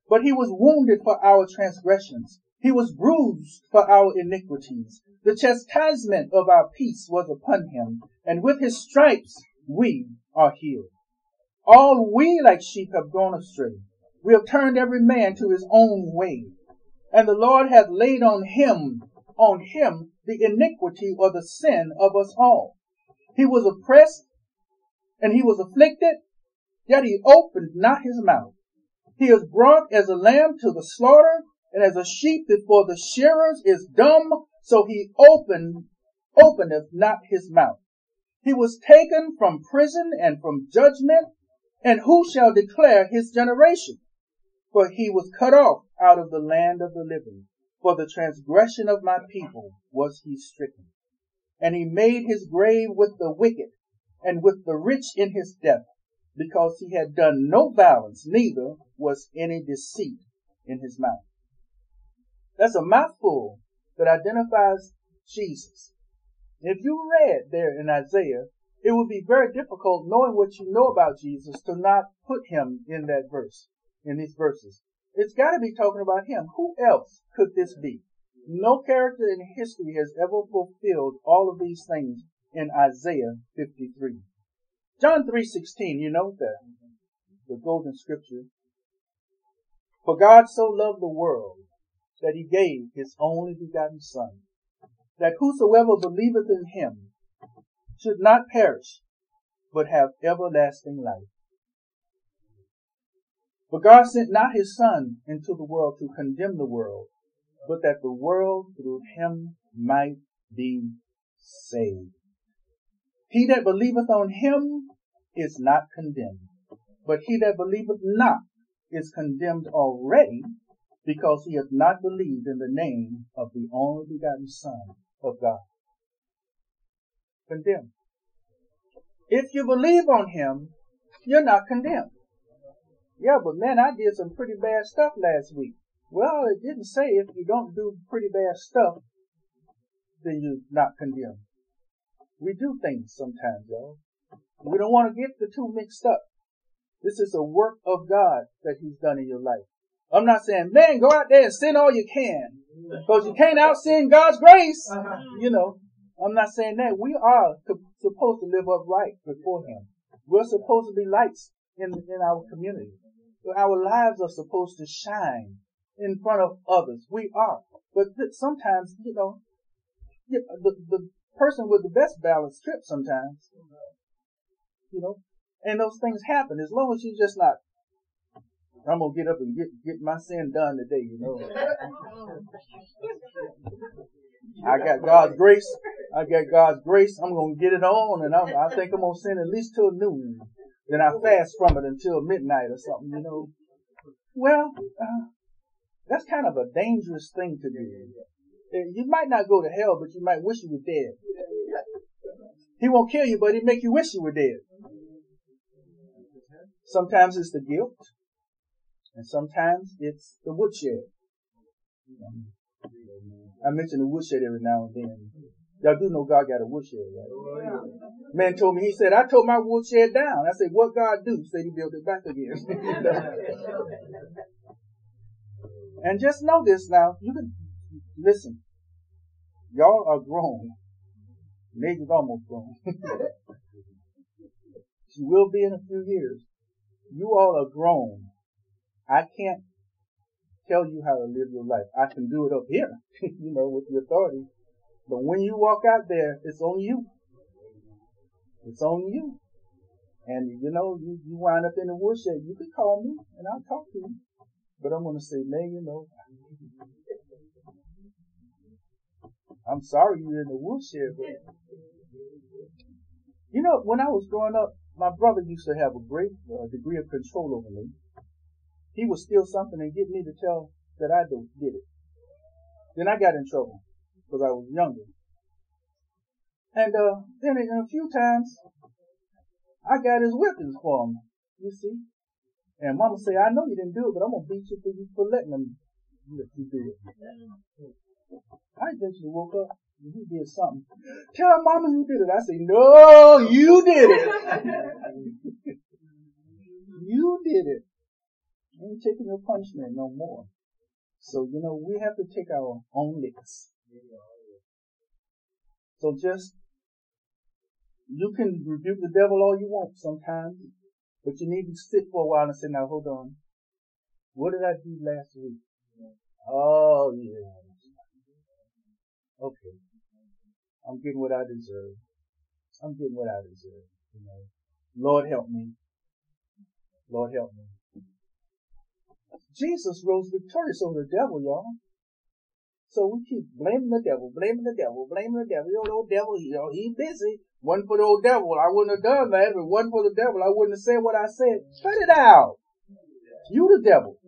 But he was wounded for our transgressions. He was bruised for our iniquities. The chastisement of our peace was upon him, and with his stripes we are healed. All we like sheep have gone astray. We have turned every man to his own way. And the Lord hath laid on him, on him, the iniquity or the sin of us all. He was oppressed and he was afflicted, yet he opened not his mouth. He is brought as a lamb to the slaughter, and as a sheep before the shearers is dumb, so he opened, openeth not his mouth. He was taken from prison and from judgment, and who shall declare his generation? For he was cut off out of the land of the living. For the transgression of my people was he stricken. And he made his grave with the wicked, and with the rich in his death, because he had done no violence, neither was any deceit in his mouth. That's a mouthful that identifies Jesus. If you read there in Isaiah, it would be very difficult, knowing what you know about Jesus, to not put him in that verse, in these verses. It's got to be talking about him. Who else could this be? No character in history has ever fulfilled all of these things in Isaiah fifty-three. John three sixteen, you know that, the golden scripture. For God so loved the world that he gave his only begotten Son, that whosoever believeth in him should not perish, but have everlasting life. For God sent not his Son into the world to condemn the world, but that the world through him might be saved. He that believeth on him is not condemned, but he that believeth not is condemned already, because he hath not believed in the name of the only begotten Son of God. Condemned. If you believe on him, you're not condemned. Yeah, but man, I did some pretty bad stuff last week. Well, it didn't say if you don't do pretty bad stuff, then you're not condemned. We do things sometimes, y'all. We don't want to get the two mixed up. This is a work of God that he's done in your life. I'm not saying, man, go out there and sin all you can, because you can't out-sin God's grace. You know, I'm not saying that. We are to, supposed to live upright before him. We're supposed to be lights in, in our community. Our lives are supposed to shine in front of others. We are. But sometimes, you know, the, the person with the best balance trips sometimes. You know, and those things happen. As long as you're just not, I'm going to get up and get, get my sin done today, you know. I got God's grace. I got God's grace. I'm going to get it on, and I'm, I think I'm going to sin at least till noon. Then I fast from it until midnight or something, you know. Well, uh, that's kind of a dangerous thing to do. You might not go to hell, but you might wish you were dead. He won't kill you, but he'll make you wish you were dead. Sometimes it's the guilt, and sometimes it's the woodshed. I mention the woodshed every now and then. Y'all do know God got a woodshed, right? Man told me, he said, I tore my woodshed down. I said, what God do? He said he built it back again. And just know this now. You can listen. Y'all are grown. Nate's almost grown. She will be in a few years. You all are grown. I can't tell you how to live your life. I can do it up here, you know, with the authority. But when you walk out there, it's on you. It's on you. And, you know, you, you wind up in the woodshed. You can call me, and I'll talk to you. But I'm going to say, man, you know, I'm sorry you're in the woodshed. But, you know, when I was growing up, my brother used to have a great uh, degree of control over me. He would steal something and get me to tell that I did it. Then I got in trouble because I was younger. And uh, then in a few times, I got his whippings for him, you see. And Mama say, I know you didn't do it, but I'm going to beat you for, you for letting him let you do it. I eventually woke up and he did something. Tell Mama you did it. I say, no, you did it. You did it. Ain't taking your punishment no more. So, you know, we have to take our own licks. So just, you can rebuke the devil all you want sometimes, but you need to sit for a while and say, now hold on. What did I do last week? Oh, yeah. Okay. I'm getting what I deserve. I'm getting what I deserve. You know, Lord help me. Lord help me. Jesus rose victorious over the devil, y'all. So we keep blaming the devil, blaming the devil, blaming the devil. You know, the old devil, you know, he busy. Wasn't for the old devil, I wouldn't have done that. If it wasn't for the devil, I wouldn't have said what I said. Cut it out. You the devil.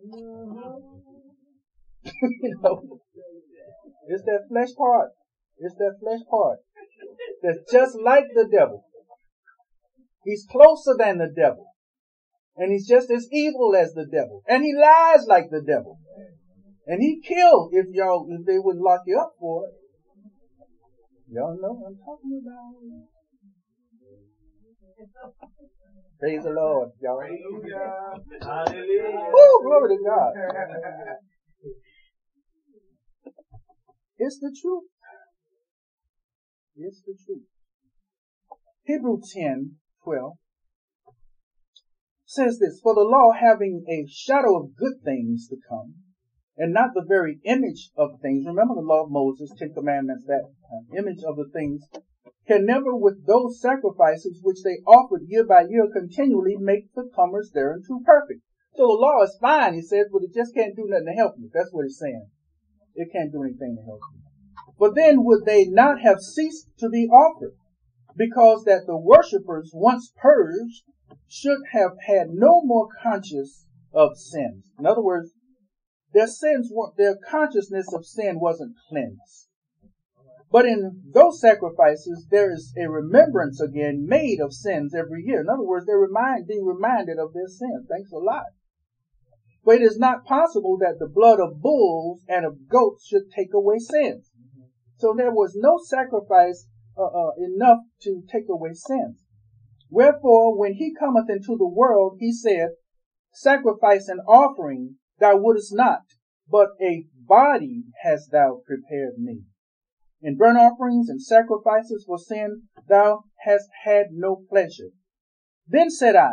You know, it's that flesh part. It's that flesh part. That's just like the devil. He's closer than the devil. And he's just as evil as the devil. And he lies like the devil. And he killed if y'all, if they wouldn't lock you up for it. Y'all know what I'm talking about. Praise the Lord, y'all. Hallelujah. Woo, glory to God. It's the truth. It's the truth. Hebrews ten twelve says this, for the law having a shadow of good things to come, and not the very image of things. Remember the law of Moses, Ten Commandments, that uh, image of the things, can never with those sacrifices which they offered year by year continually make the comers thereunto perfect. So the law is fine, he says, but it just can't do nothing to help you. That's what he's saying. It can't do anything to help you. But then would they not have ceased to be offered, because that the worshippers, once purged, should have had no more conscience of sins. In other words, their sins, their consciousness of sin wasn't cleansed. But in those sacrifices, there is a remembrance again made of sins every year. In other words, they're remind, being reminded of their sins. Thanks a lot. But it is not possible that the blood of bulls and of goats should take away sins. So there was no sacrifice uh, uh, enough to take away sins. Wherefore, when he cometh into the world, he said, sacrifice and offering thou wouldest not, but a body hast thou prepared me. In burnt offerings and sacrifices for sin thou hast had no pleasure. Then said I,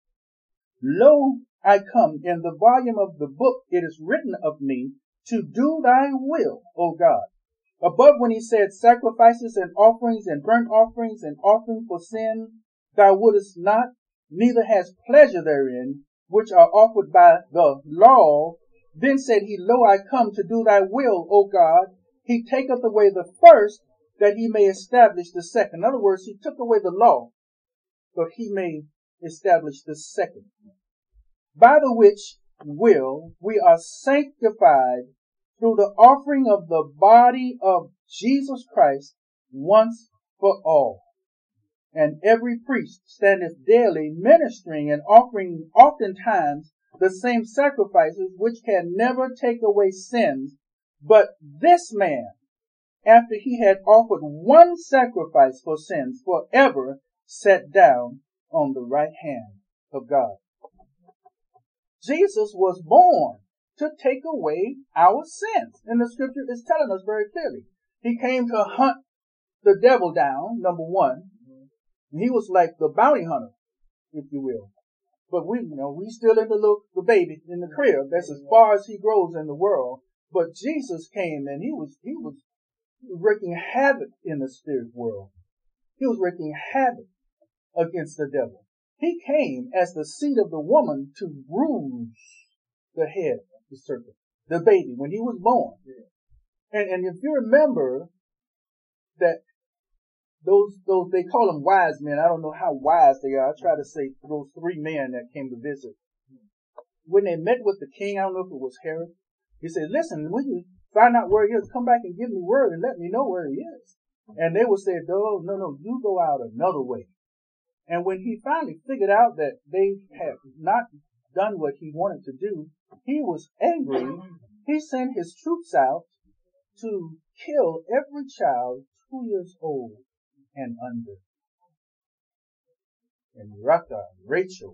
lo, I come, in the volume of the book it is written of me, to do thy will, O God. Above, when he said sacrifices and offerings and burnt offerings and offering for sin, thou wouldest not, neither hast pleasure therein, which are offered by the law. Then said he, lo, I come to do thy will, O God. He taketh away the first, that he may establish the second. In other words, he took away the law, that he may establish the second. By the which will we are sanctified through the offering of the body of Jesus Christ once for all. And every priest standeth daily ministering and offering oftentimes the same sacrifices, which can never take away sins. But this man, after he had offered one sacrifice for sins forever, sat down on the right hand of God. Jesus was born to take away our sins. And the scripture is telling us very clearly. He came to hunt the devil down, number one. He was like the bounty hunter, if you will. But we, you know, we still in the little, the baby in the crib. That's as far as he grows in the world. But Jesus came and he was, he was wreaking havoc in the spirit world. He was wreaking havoc against the devil. He came as the seed of the woman to bruise the head of the serpent, the baby, when he was born. And, and if you remember that those, those, they call them wise men. I don't know how wise they are. I try to say those three men that came to visit. When they met with the king, I don't know if it was Herod, he said, listen, when you find out where he is, come back and give me word and let me know where he is. And they would say, no, no, no, you go out another way. And when he finally figured out that they had not done what he wanted to do, he was angry. He sent his troops out to kill every child two years old and under. And Rachel, Rachel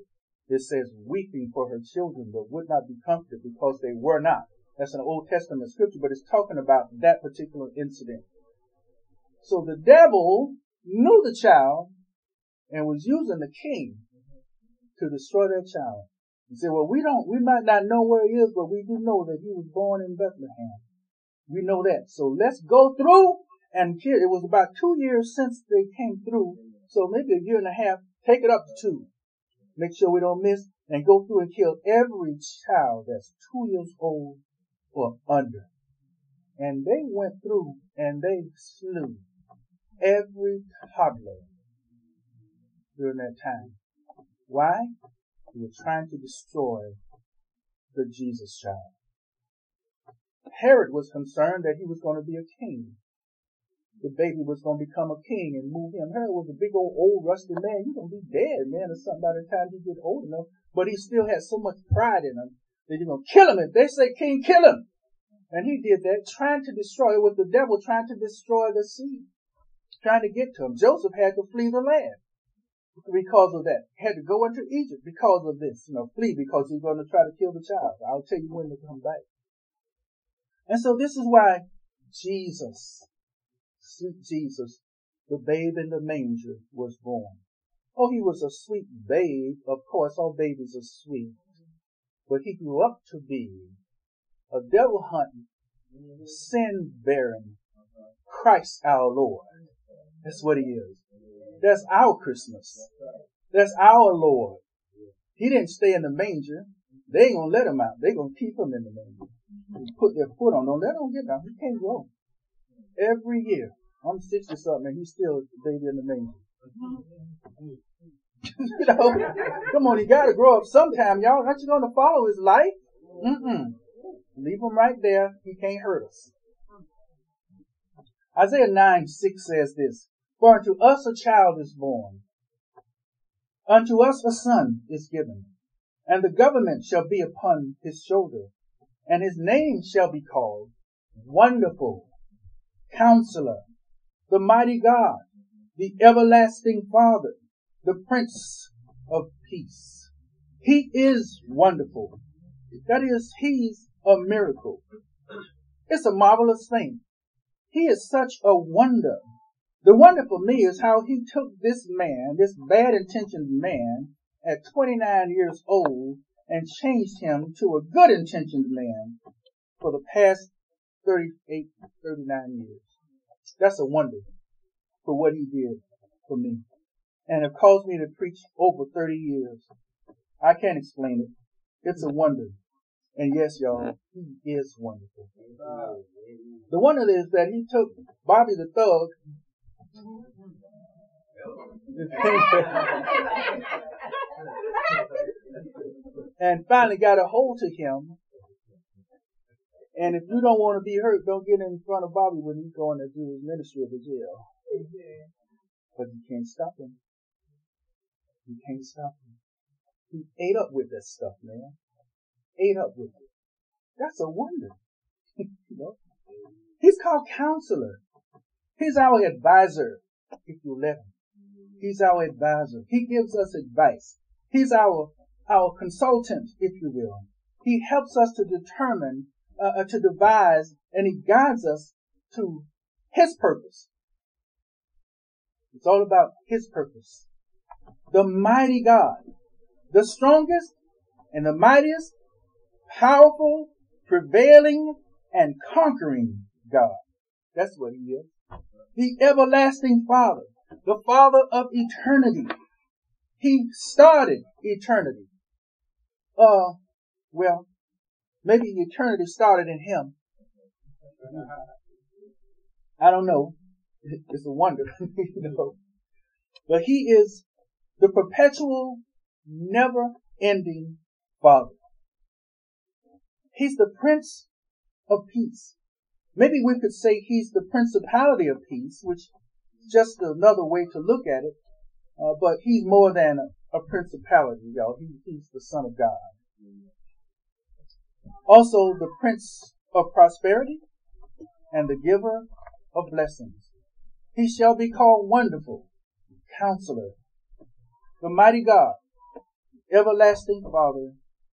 It says weeping for her children, but would not be comforted because they were not. That's an Old Testament scripture, but it's talking about that particular incident. So the devil knew the child and was using the king to destroy that child. He said, well, we don't, we might not know where he is, but we do know that he was born in Bethlehem. We know that. So let's go through and kill. It was about two years since they came through. So maybe a year and a half. Take it up to two. Make sure we don't miss and go through and kill every child that's two years old or under. And they went through and they slew every toddler during that time. Why? They were trying to destroy the Jesus child. Herod was concerned that he was going to be a king. The baby was going to become a king and move him. Herod was a big old, old, rusty man. He's going to be dead, man, or something by the time he gets old enough. But he still had so much pride in him that you're going to kill him. If they say king, kill him. And he did that, trying to destroy it with the devil, trying to destroy the seed, trying to get to him. Joseph had to flee the land because of that. He had to go into Egypt because of this, you know, flee because he's going to try to kill the child. I'll tell you when to come back. And so this is why Jesus, sweet Jesus, the babe in the manger, was born. Oh, he was a sweet babe. Of course, all babies are sweet. But he grew up to be a devil-hunting, sin-bearing Christ our Lord. That's what he is. That's our Christmas. That's our Lord. He didn't stay in the manger. They ain't going to let him out. They're going to keep him in the manger. Put their foot on him. Let him get down. He can't grow. Every year. I'm sixty something and he's still a baby in the manger. You know, come on, he got to grow up sometime, y'all. Aren't you going to follow his life? Mm-mm. Leave him right there. He can't hurt us. Isaiah nine six says this, for unto us a child is born, unto us a son is given, and the government shall be upon his shoulder, and his name shall be called Wonderful, Counselor, the Mighty God, the Everlasting Father, the Prince of Peace. He is wonderful. That is, he's a miracle. It's a marvelous thing. He is such a wonder. The wonder for me is how he took this man, this bad-intentioned man, at twenty-nine years old, and changed him to a good-intentioned man for the past thirty-eight, thirty-nine years. That's a wonder for what he did for me. And it caused me to preach over thirty years. I can't explain it. It's a wonder. And yes, y'all, he is wonderful. The wonder is that he took Bobby the Thug and finally got a hold to him. And if you don't want to be hurt, don't get in front of Bobby when he's going to do his ministry at the jail. But you can't stop him. You can't stop him. He ate up with that stuff, man. Ate up with it. That's a wonder. You know? He's called Counselor. He's our advisor, if you let him. He's our advisor. He gives us advice. He's our our consultant, if you will. He helps us to determine, uh, to devise, and he guides us to his purpose. It's all about his purpose. The mighty God, the strongest and the mightiest, powerful, prevailing, and conquering God. That's what he is. The everlasting Father, the Father of eternity. He started eternity. Uh, well, maybe eternity started in him. I don't know. It's a wonder, you know. But he is the perpetual, never-ending Father. He's the Prince of Peace. Maybe we could say he's the principality of peace, which is just another way to look at it. Uh, but he's more than a, a principality, y'all. He, he's the Son of God. Also, the Prince of Prosperity and the Giver of Blessings. He shall be called Wonderful, Counselor, the Mighty God, everlasting Father,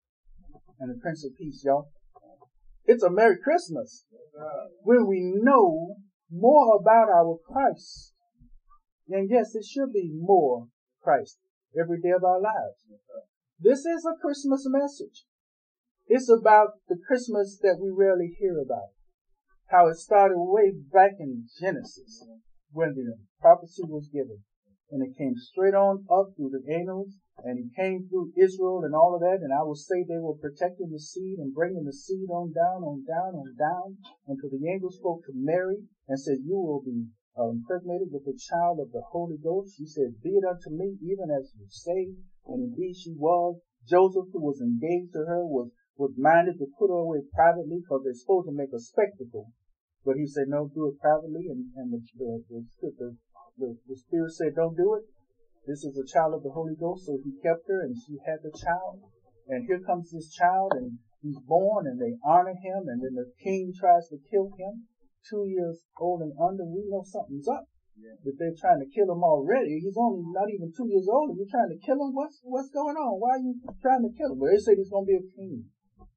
and the Prince of Peace, y'all. It's a Merry Christmas when we know more about our Christ. And yes, it should be more Christ every day of our lives. This is a Christmas message. It's about the Christmas that we rarely hear about. How it started way back in Genesis when the prophecy was given. And it came straight on up through the angels, and it came through Israel and all of that. And I will say they were protecting the seed and bringing the seed on down, on down, on down, until the angel spoke to Mary and said, you will be uh, impregnated with the child of the Holy Ghost. She said, be it unto me, even as you say. And indeed she was. Joseph, who was engaged to her, was, was minded to put her away privately because they're supposed to make a spectacle. But he said, no, do it privately. And, and the, the, the, the, the, the Spirit said, don't do it. This is a child of the Holy Ghost. So he kept her and she had the child. And here comes this child and he's born and they honor him. And then the king tries to kill him. Two years old and under, we know something's up. Yeah. That they're trying to kill him already. He's only not even two years old and you're trying to kill him? What's, what's going on? Why are you trying to kill him? Well, they said he's going to be a king.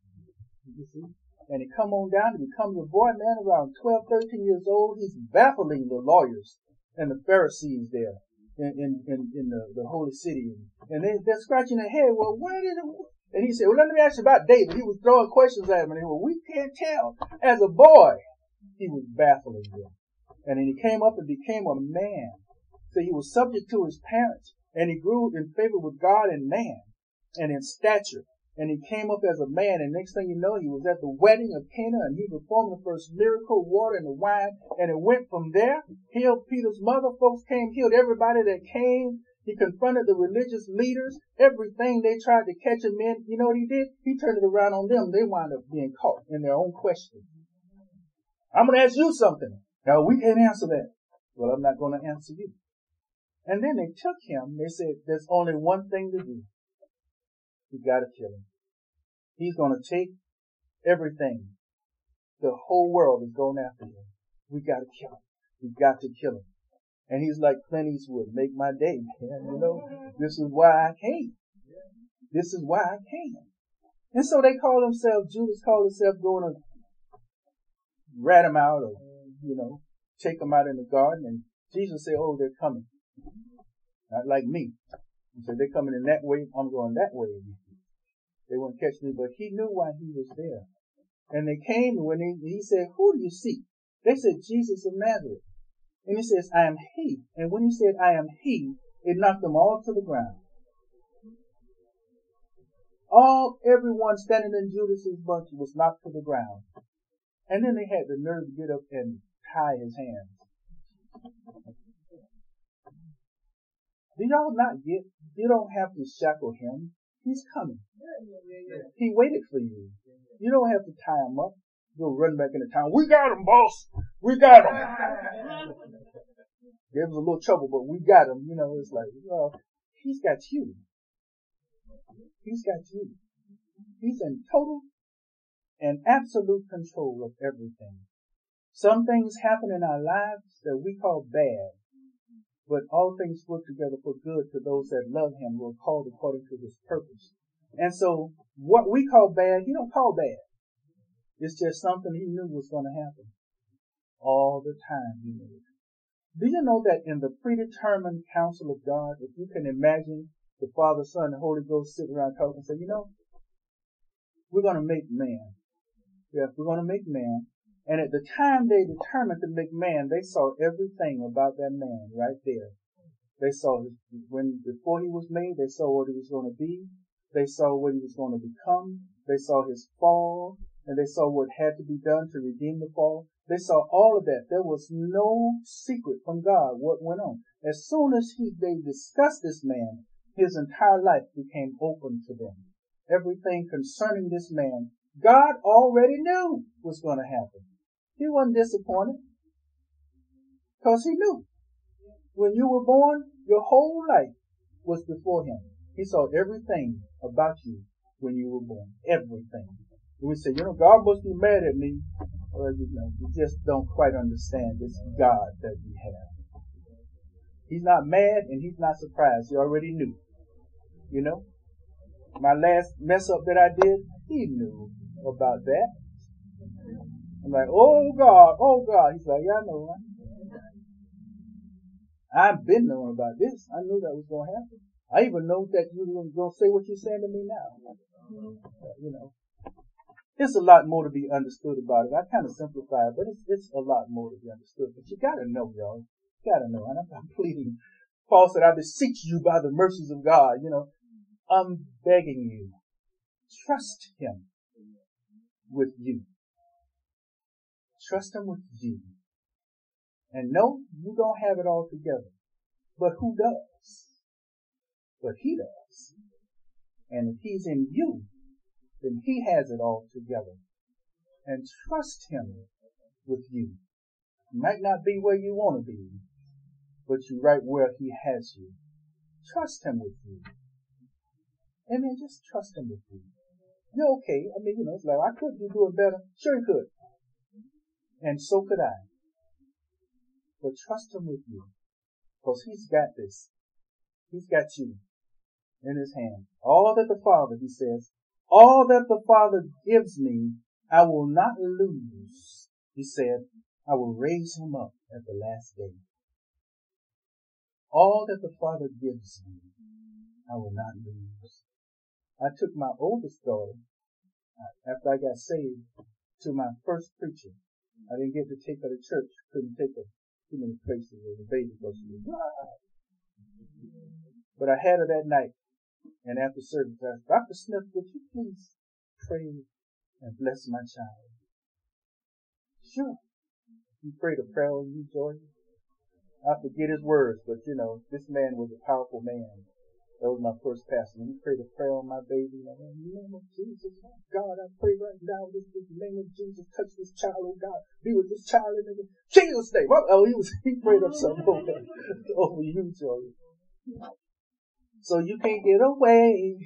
You see? And he come on down, he becomes a boy, man, around twelve, thirteen years old. He's baffling the lawyers and the Pharisees there in, in, in, in the, the holy city. And they, they're scratching their head. Well, where did it, and he said, well, let me ask you about David. He was throwing questions at him. And they were, we can't tell. As a boy, he was baffling them. And then he came up and became a man. So he was subject to his parents. And he grew in favor with God and man and in stature. And he came up as a man, and next thing you know, he was at the wedding of Cana, and he performed the first miracle, water and the wine, and it went from there. Healed Peter's mother. Folks came, healed everybody that came. He confronted the religious leaders. Everything they tried to catch him in, you know what he did? He turned it around on them. They wound up being caught in their own question. I'm going to ask you something. Now, we can't answer that. Well, I'm not going to answer you. And then they took him. They said, there's only one thing to do. We got to kill him. He's going to take everything. The whole world is going after him. We got to kill him. We got to kill him. And he's like Clint Eastwood, make my day. You know, this is why I came. This is why I came. And so they call themselves, Judas called himself going to rat him out or, you know, take him out in the garden. And Jesus said, oh, they're coming. Not like me. He said, they're coming in that way, I'm going that way. They won't catch me, but he knew why he was there. And they came, when he, he said, who do you seek? They said, Jesus of Nazareth. And he says, I am he. And when he said, I am he, it knocked them all to the ground. All, everyone standing in Judas's bunch was knocked to the ground. And then they had the nerve to get up and tie his hands. Do y'all not get, you don't have to shackle him. He's coming. He waited for you. You don't have to tie him up. You'll run back into town. We got him, boss. We got him. There was a little trouble, but we got him. You know, it's like, well, he's got you. He's got you. He's in total and absolute control of everything. Some things happen in our lives that we call bad. But all things work together for good to those that love him, who are called according to his purpose. And so what we call bad, he don't call bad. It's just something he knew was going to happen. All the time he knew it. Do you know that in the predetermined counsel of God, if you can imagine the Father, Son, and Holy Ghost sitting around talking and say, you know, we're going to make man. Yes, we're going to make man. And at the time they determined to make man, they saw everything about that man right there. They saw his, when, before he was made, they saw what he was going to be. They saw what he was going to become. They saw his fall. And they saw what had to be done to redeem the fall. They saw all of that. There was no secret from God what went on. As soon as he, they discussed this man, his entire life became open to them. Everything concerning this man, God already knew was going to happen. He wasn't disappointed because he knew. When you were born, your whole life was before him. He saw everything about you when you were born. Everything. And we say, you know, God must be mad at me. Well, you know, you just don't quite understand this God that we have. He's not mad and he's not surprised. He already knew. You know? My last mess up that I did, he knew about that. I'm like, oh God, oh God. He's like, yeah, I know. I've been knowing about this. I knew that was going to happen. I even know that you were going to say what you're saying to me now. You know, there's a lot more to be understood about it. I kind of simplify it, but it's, it's a lot more to be understood. But you got to know, y'all. You got to know. And I'm, I'm pleading. Paul said, I beseech you by the mercies of God. You know, I'm begging you. Trust him with you. Trust him with you. And no, you don't have it all together. But who does? But he does. And if he's in you, then he has it all together. And trust him with you. You might not be where you want to be, but you're right where he has you. Trust him with you. And then just trust him with you. You're okay. I mean, you know, it's like, I could be doing better. Sure you could. And so could I. But trust him with you. Because he's got this. He's got you in his hand. All that the Father, he says, all that the Father gives me, I will not lose. He said, I will raise him up at the last day. All that the Father gives me, I will not lose. I took my oldest daughter, after I got saved, to my first preacher. I didn't get to take her to church. Couldn't take her too many places as a baby because she was wild. But I had her that night. And after service, I asked, Doctor Smith, would you please pray and bless my child? Sure. He prayed a prayer on you, Joy. I forget his words, but you know, this man was a powerful man. That was my first pastor. He prayed a prayer on my baby. Like, in the name of Jesus, God, I pray right now, in the name of Jesus, touch this child, oh God. Be with this child in the Jesus' name. Oh, he was, he prayed up something over, over you, Joy. So you can't get away.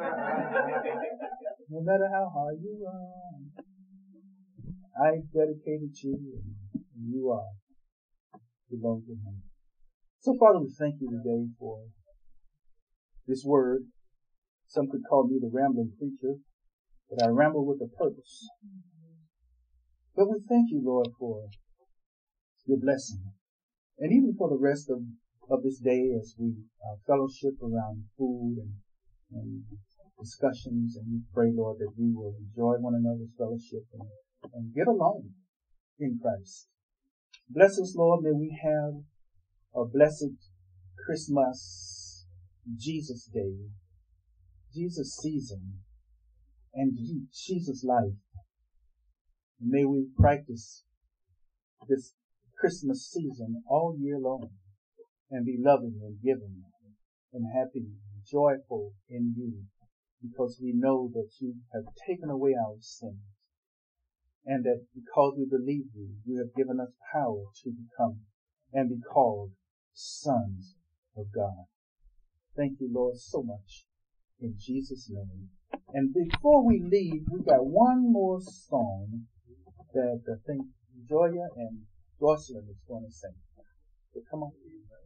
No matter how hard you run. I dedicated you, and you are belong to him. So Father, we thank you today for this word. Some could call me the rambling preacher, but I ramble with a purpose. But we thank you, Lord, for your blessing. And even for the rest of, of this day as we uh, fellowship around food and, and discussions. And we pray, Lord, that we will enjoy one another's fellowship and, and get along in Christ. Bless us, Lord. May we have a blessed Christmas, Jesus Day, Jesus season, and Jesus life. May we practice this Christmas season all year long and be loving and giving and happy and joyful in you, because we know that you have taken away our sins, and that because we believe you, you have given us power to become and be called sons of God. Thank you, Lord, so much in Jesus' name. And before we leave, we've got one more song that I think Joya and Jocelyn is going to sing. So come on.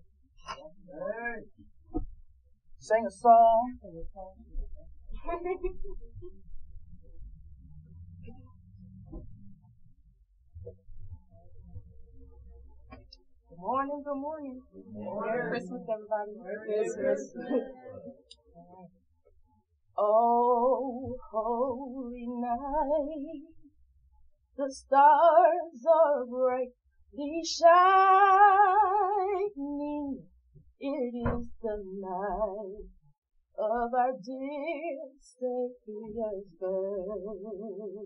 Sing a song. Good morning, good morning. Merry Christmas, everybody. Merry Christmas. Oh, holy night, the stars are brightly shining. It is the night of our dear Savior's birth.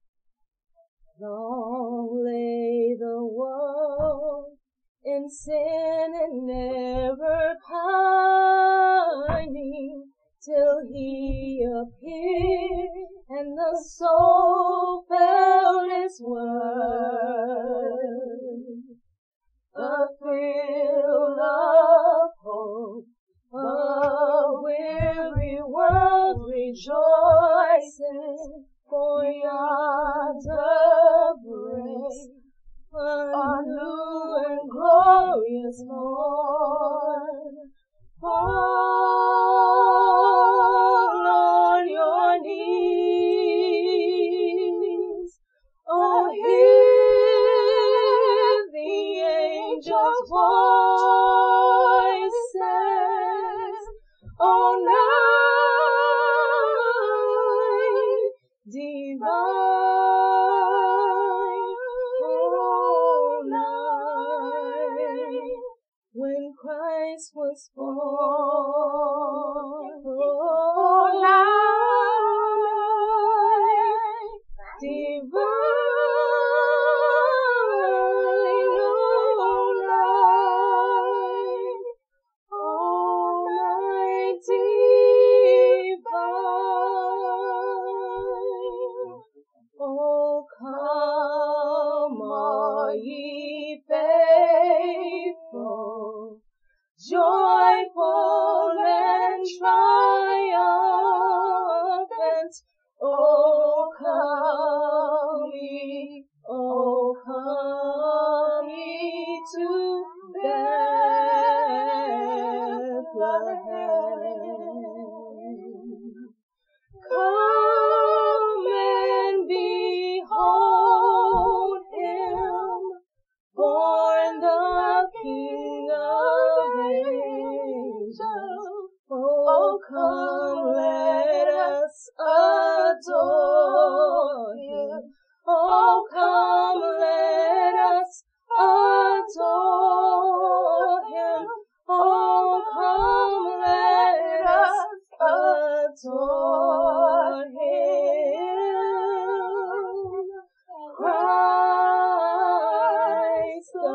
Long lay the world in sin and never pining, till he appeared and the soul felt his word. A thrill of hope, a weary world rejoicing, for yonder breaks a new and glorious morn. Oh, when Christ was born. Oh, light divine, oh, light, oh, light divine. Oh, come, all ye faithful, joyful and triumphant. Oh, come ye, oh, come ye to Bethlehem. Come and behold him, born the King of angels. Oh, come, let us adore him. Oh, come, let us adore him. Oh, come, let us adore him. Christ the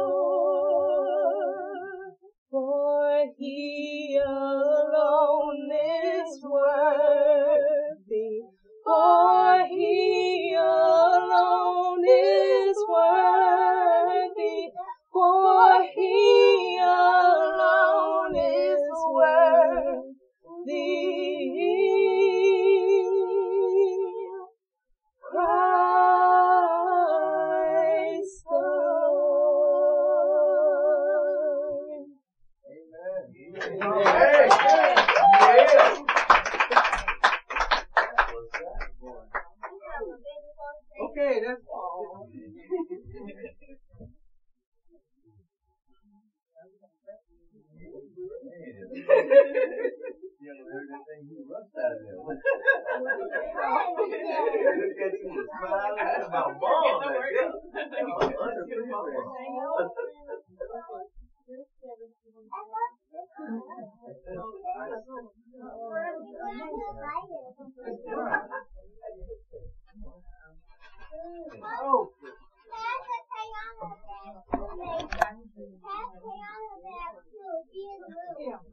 Lord, for he alone is worthy, for he alone is worthy, for he alone is worthy. Christ the Lord. Amen. Amen. Okay, that's all. You ever heard that thing? You rushed out of there. Look at you just smiling. That's about mom right there. That's about under three mom. Oh. Yeah.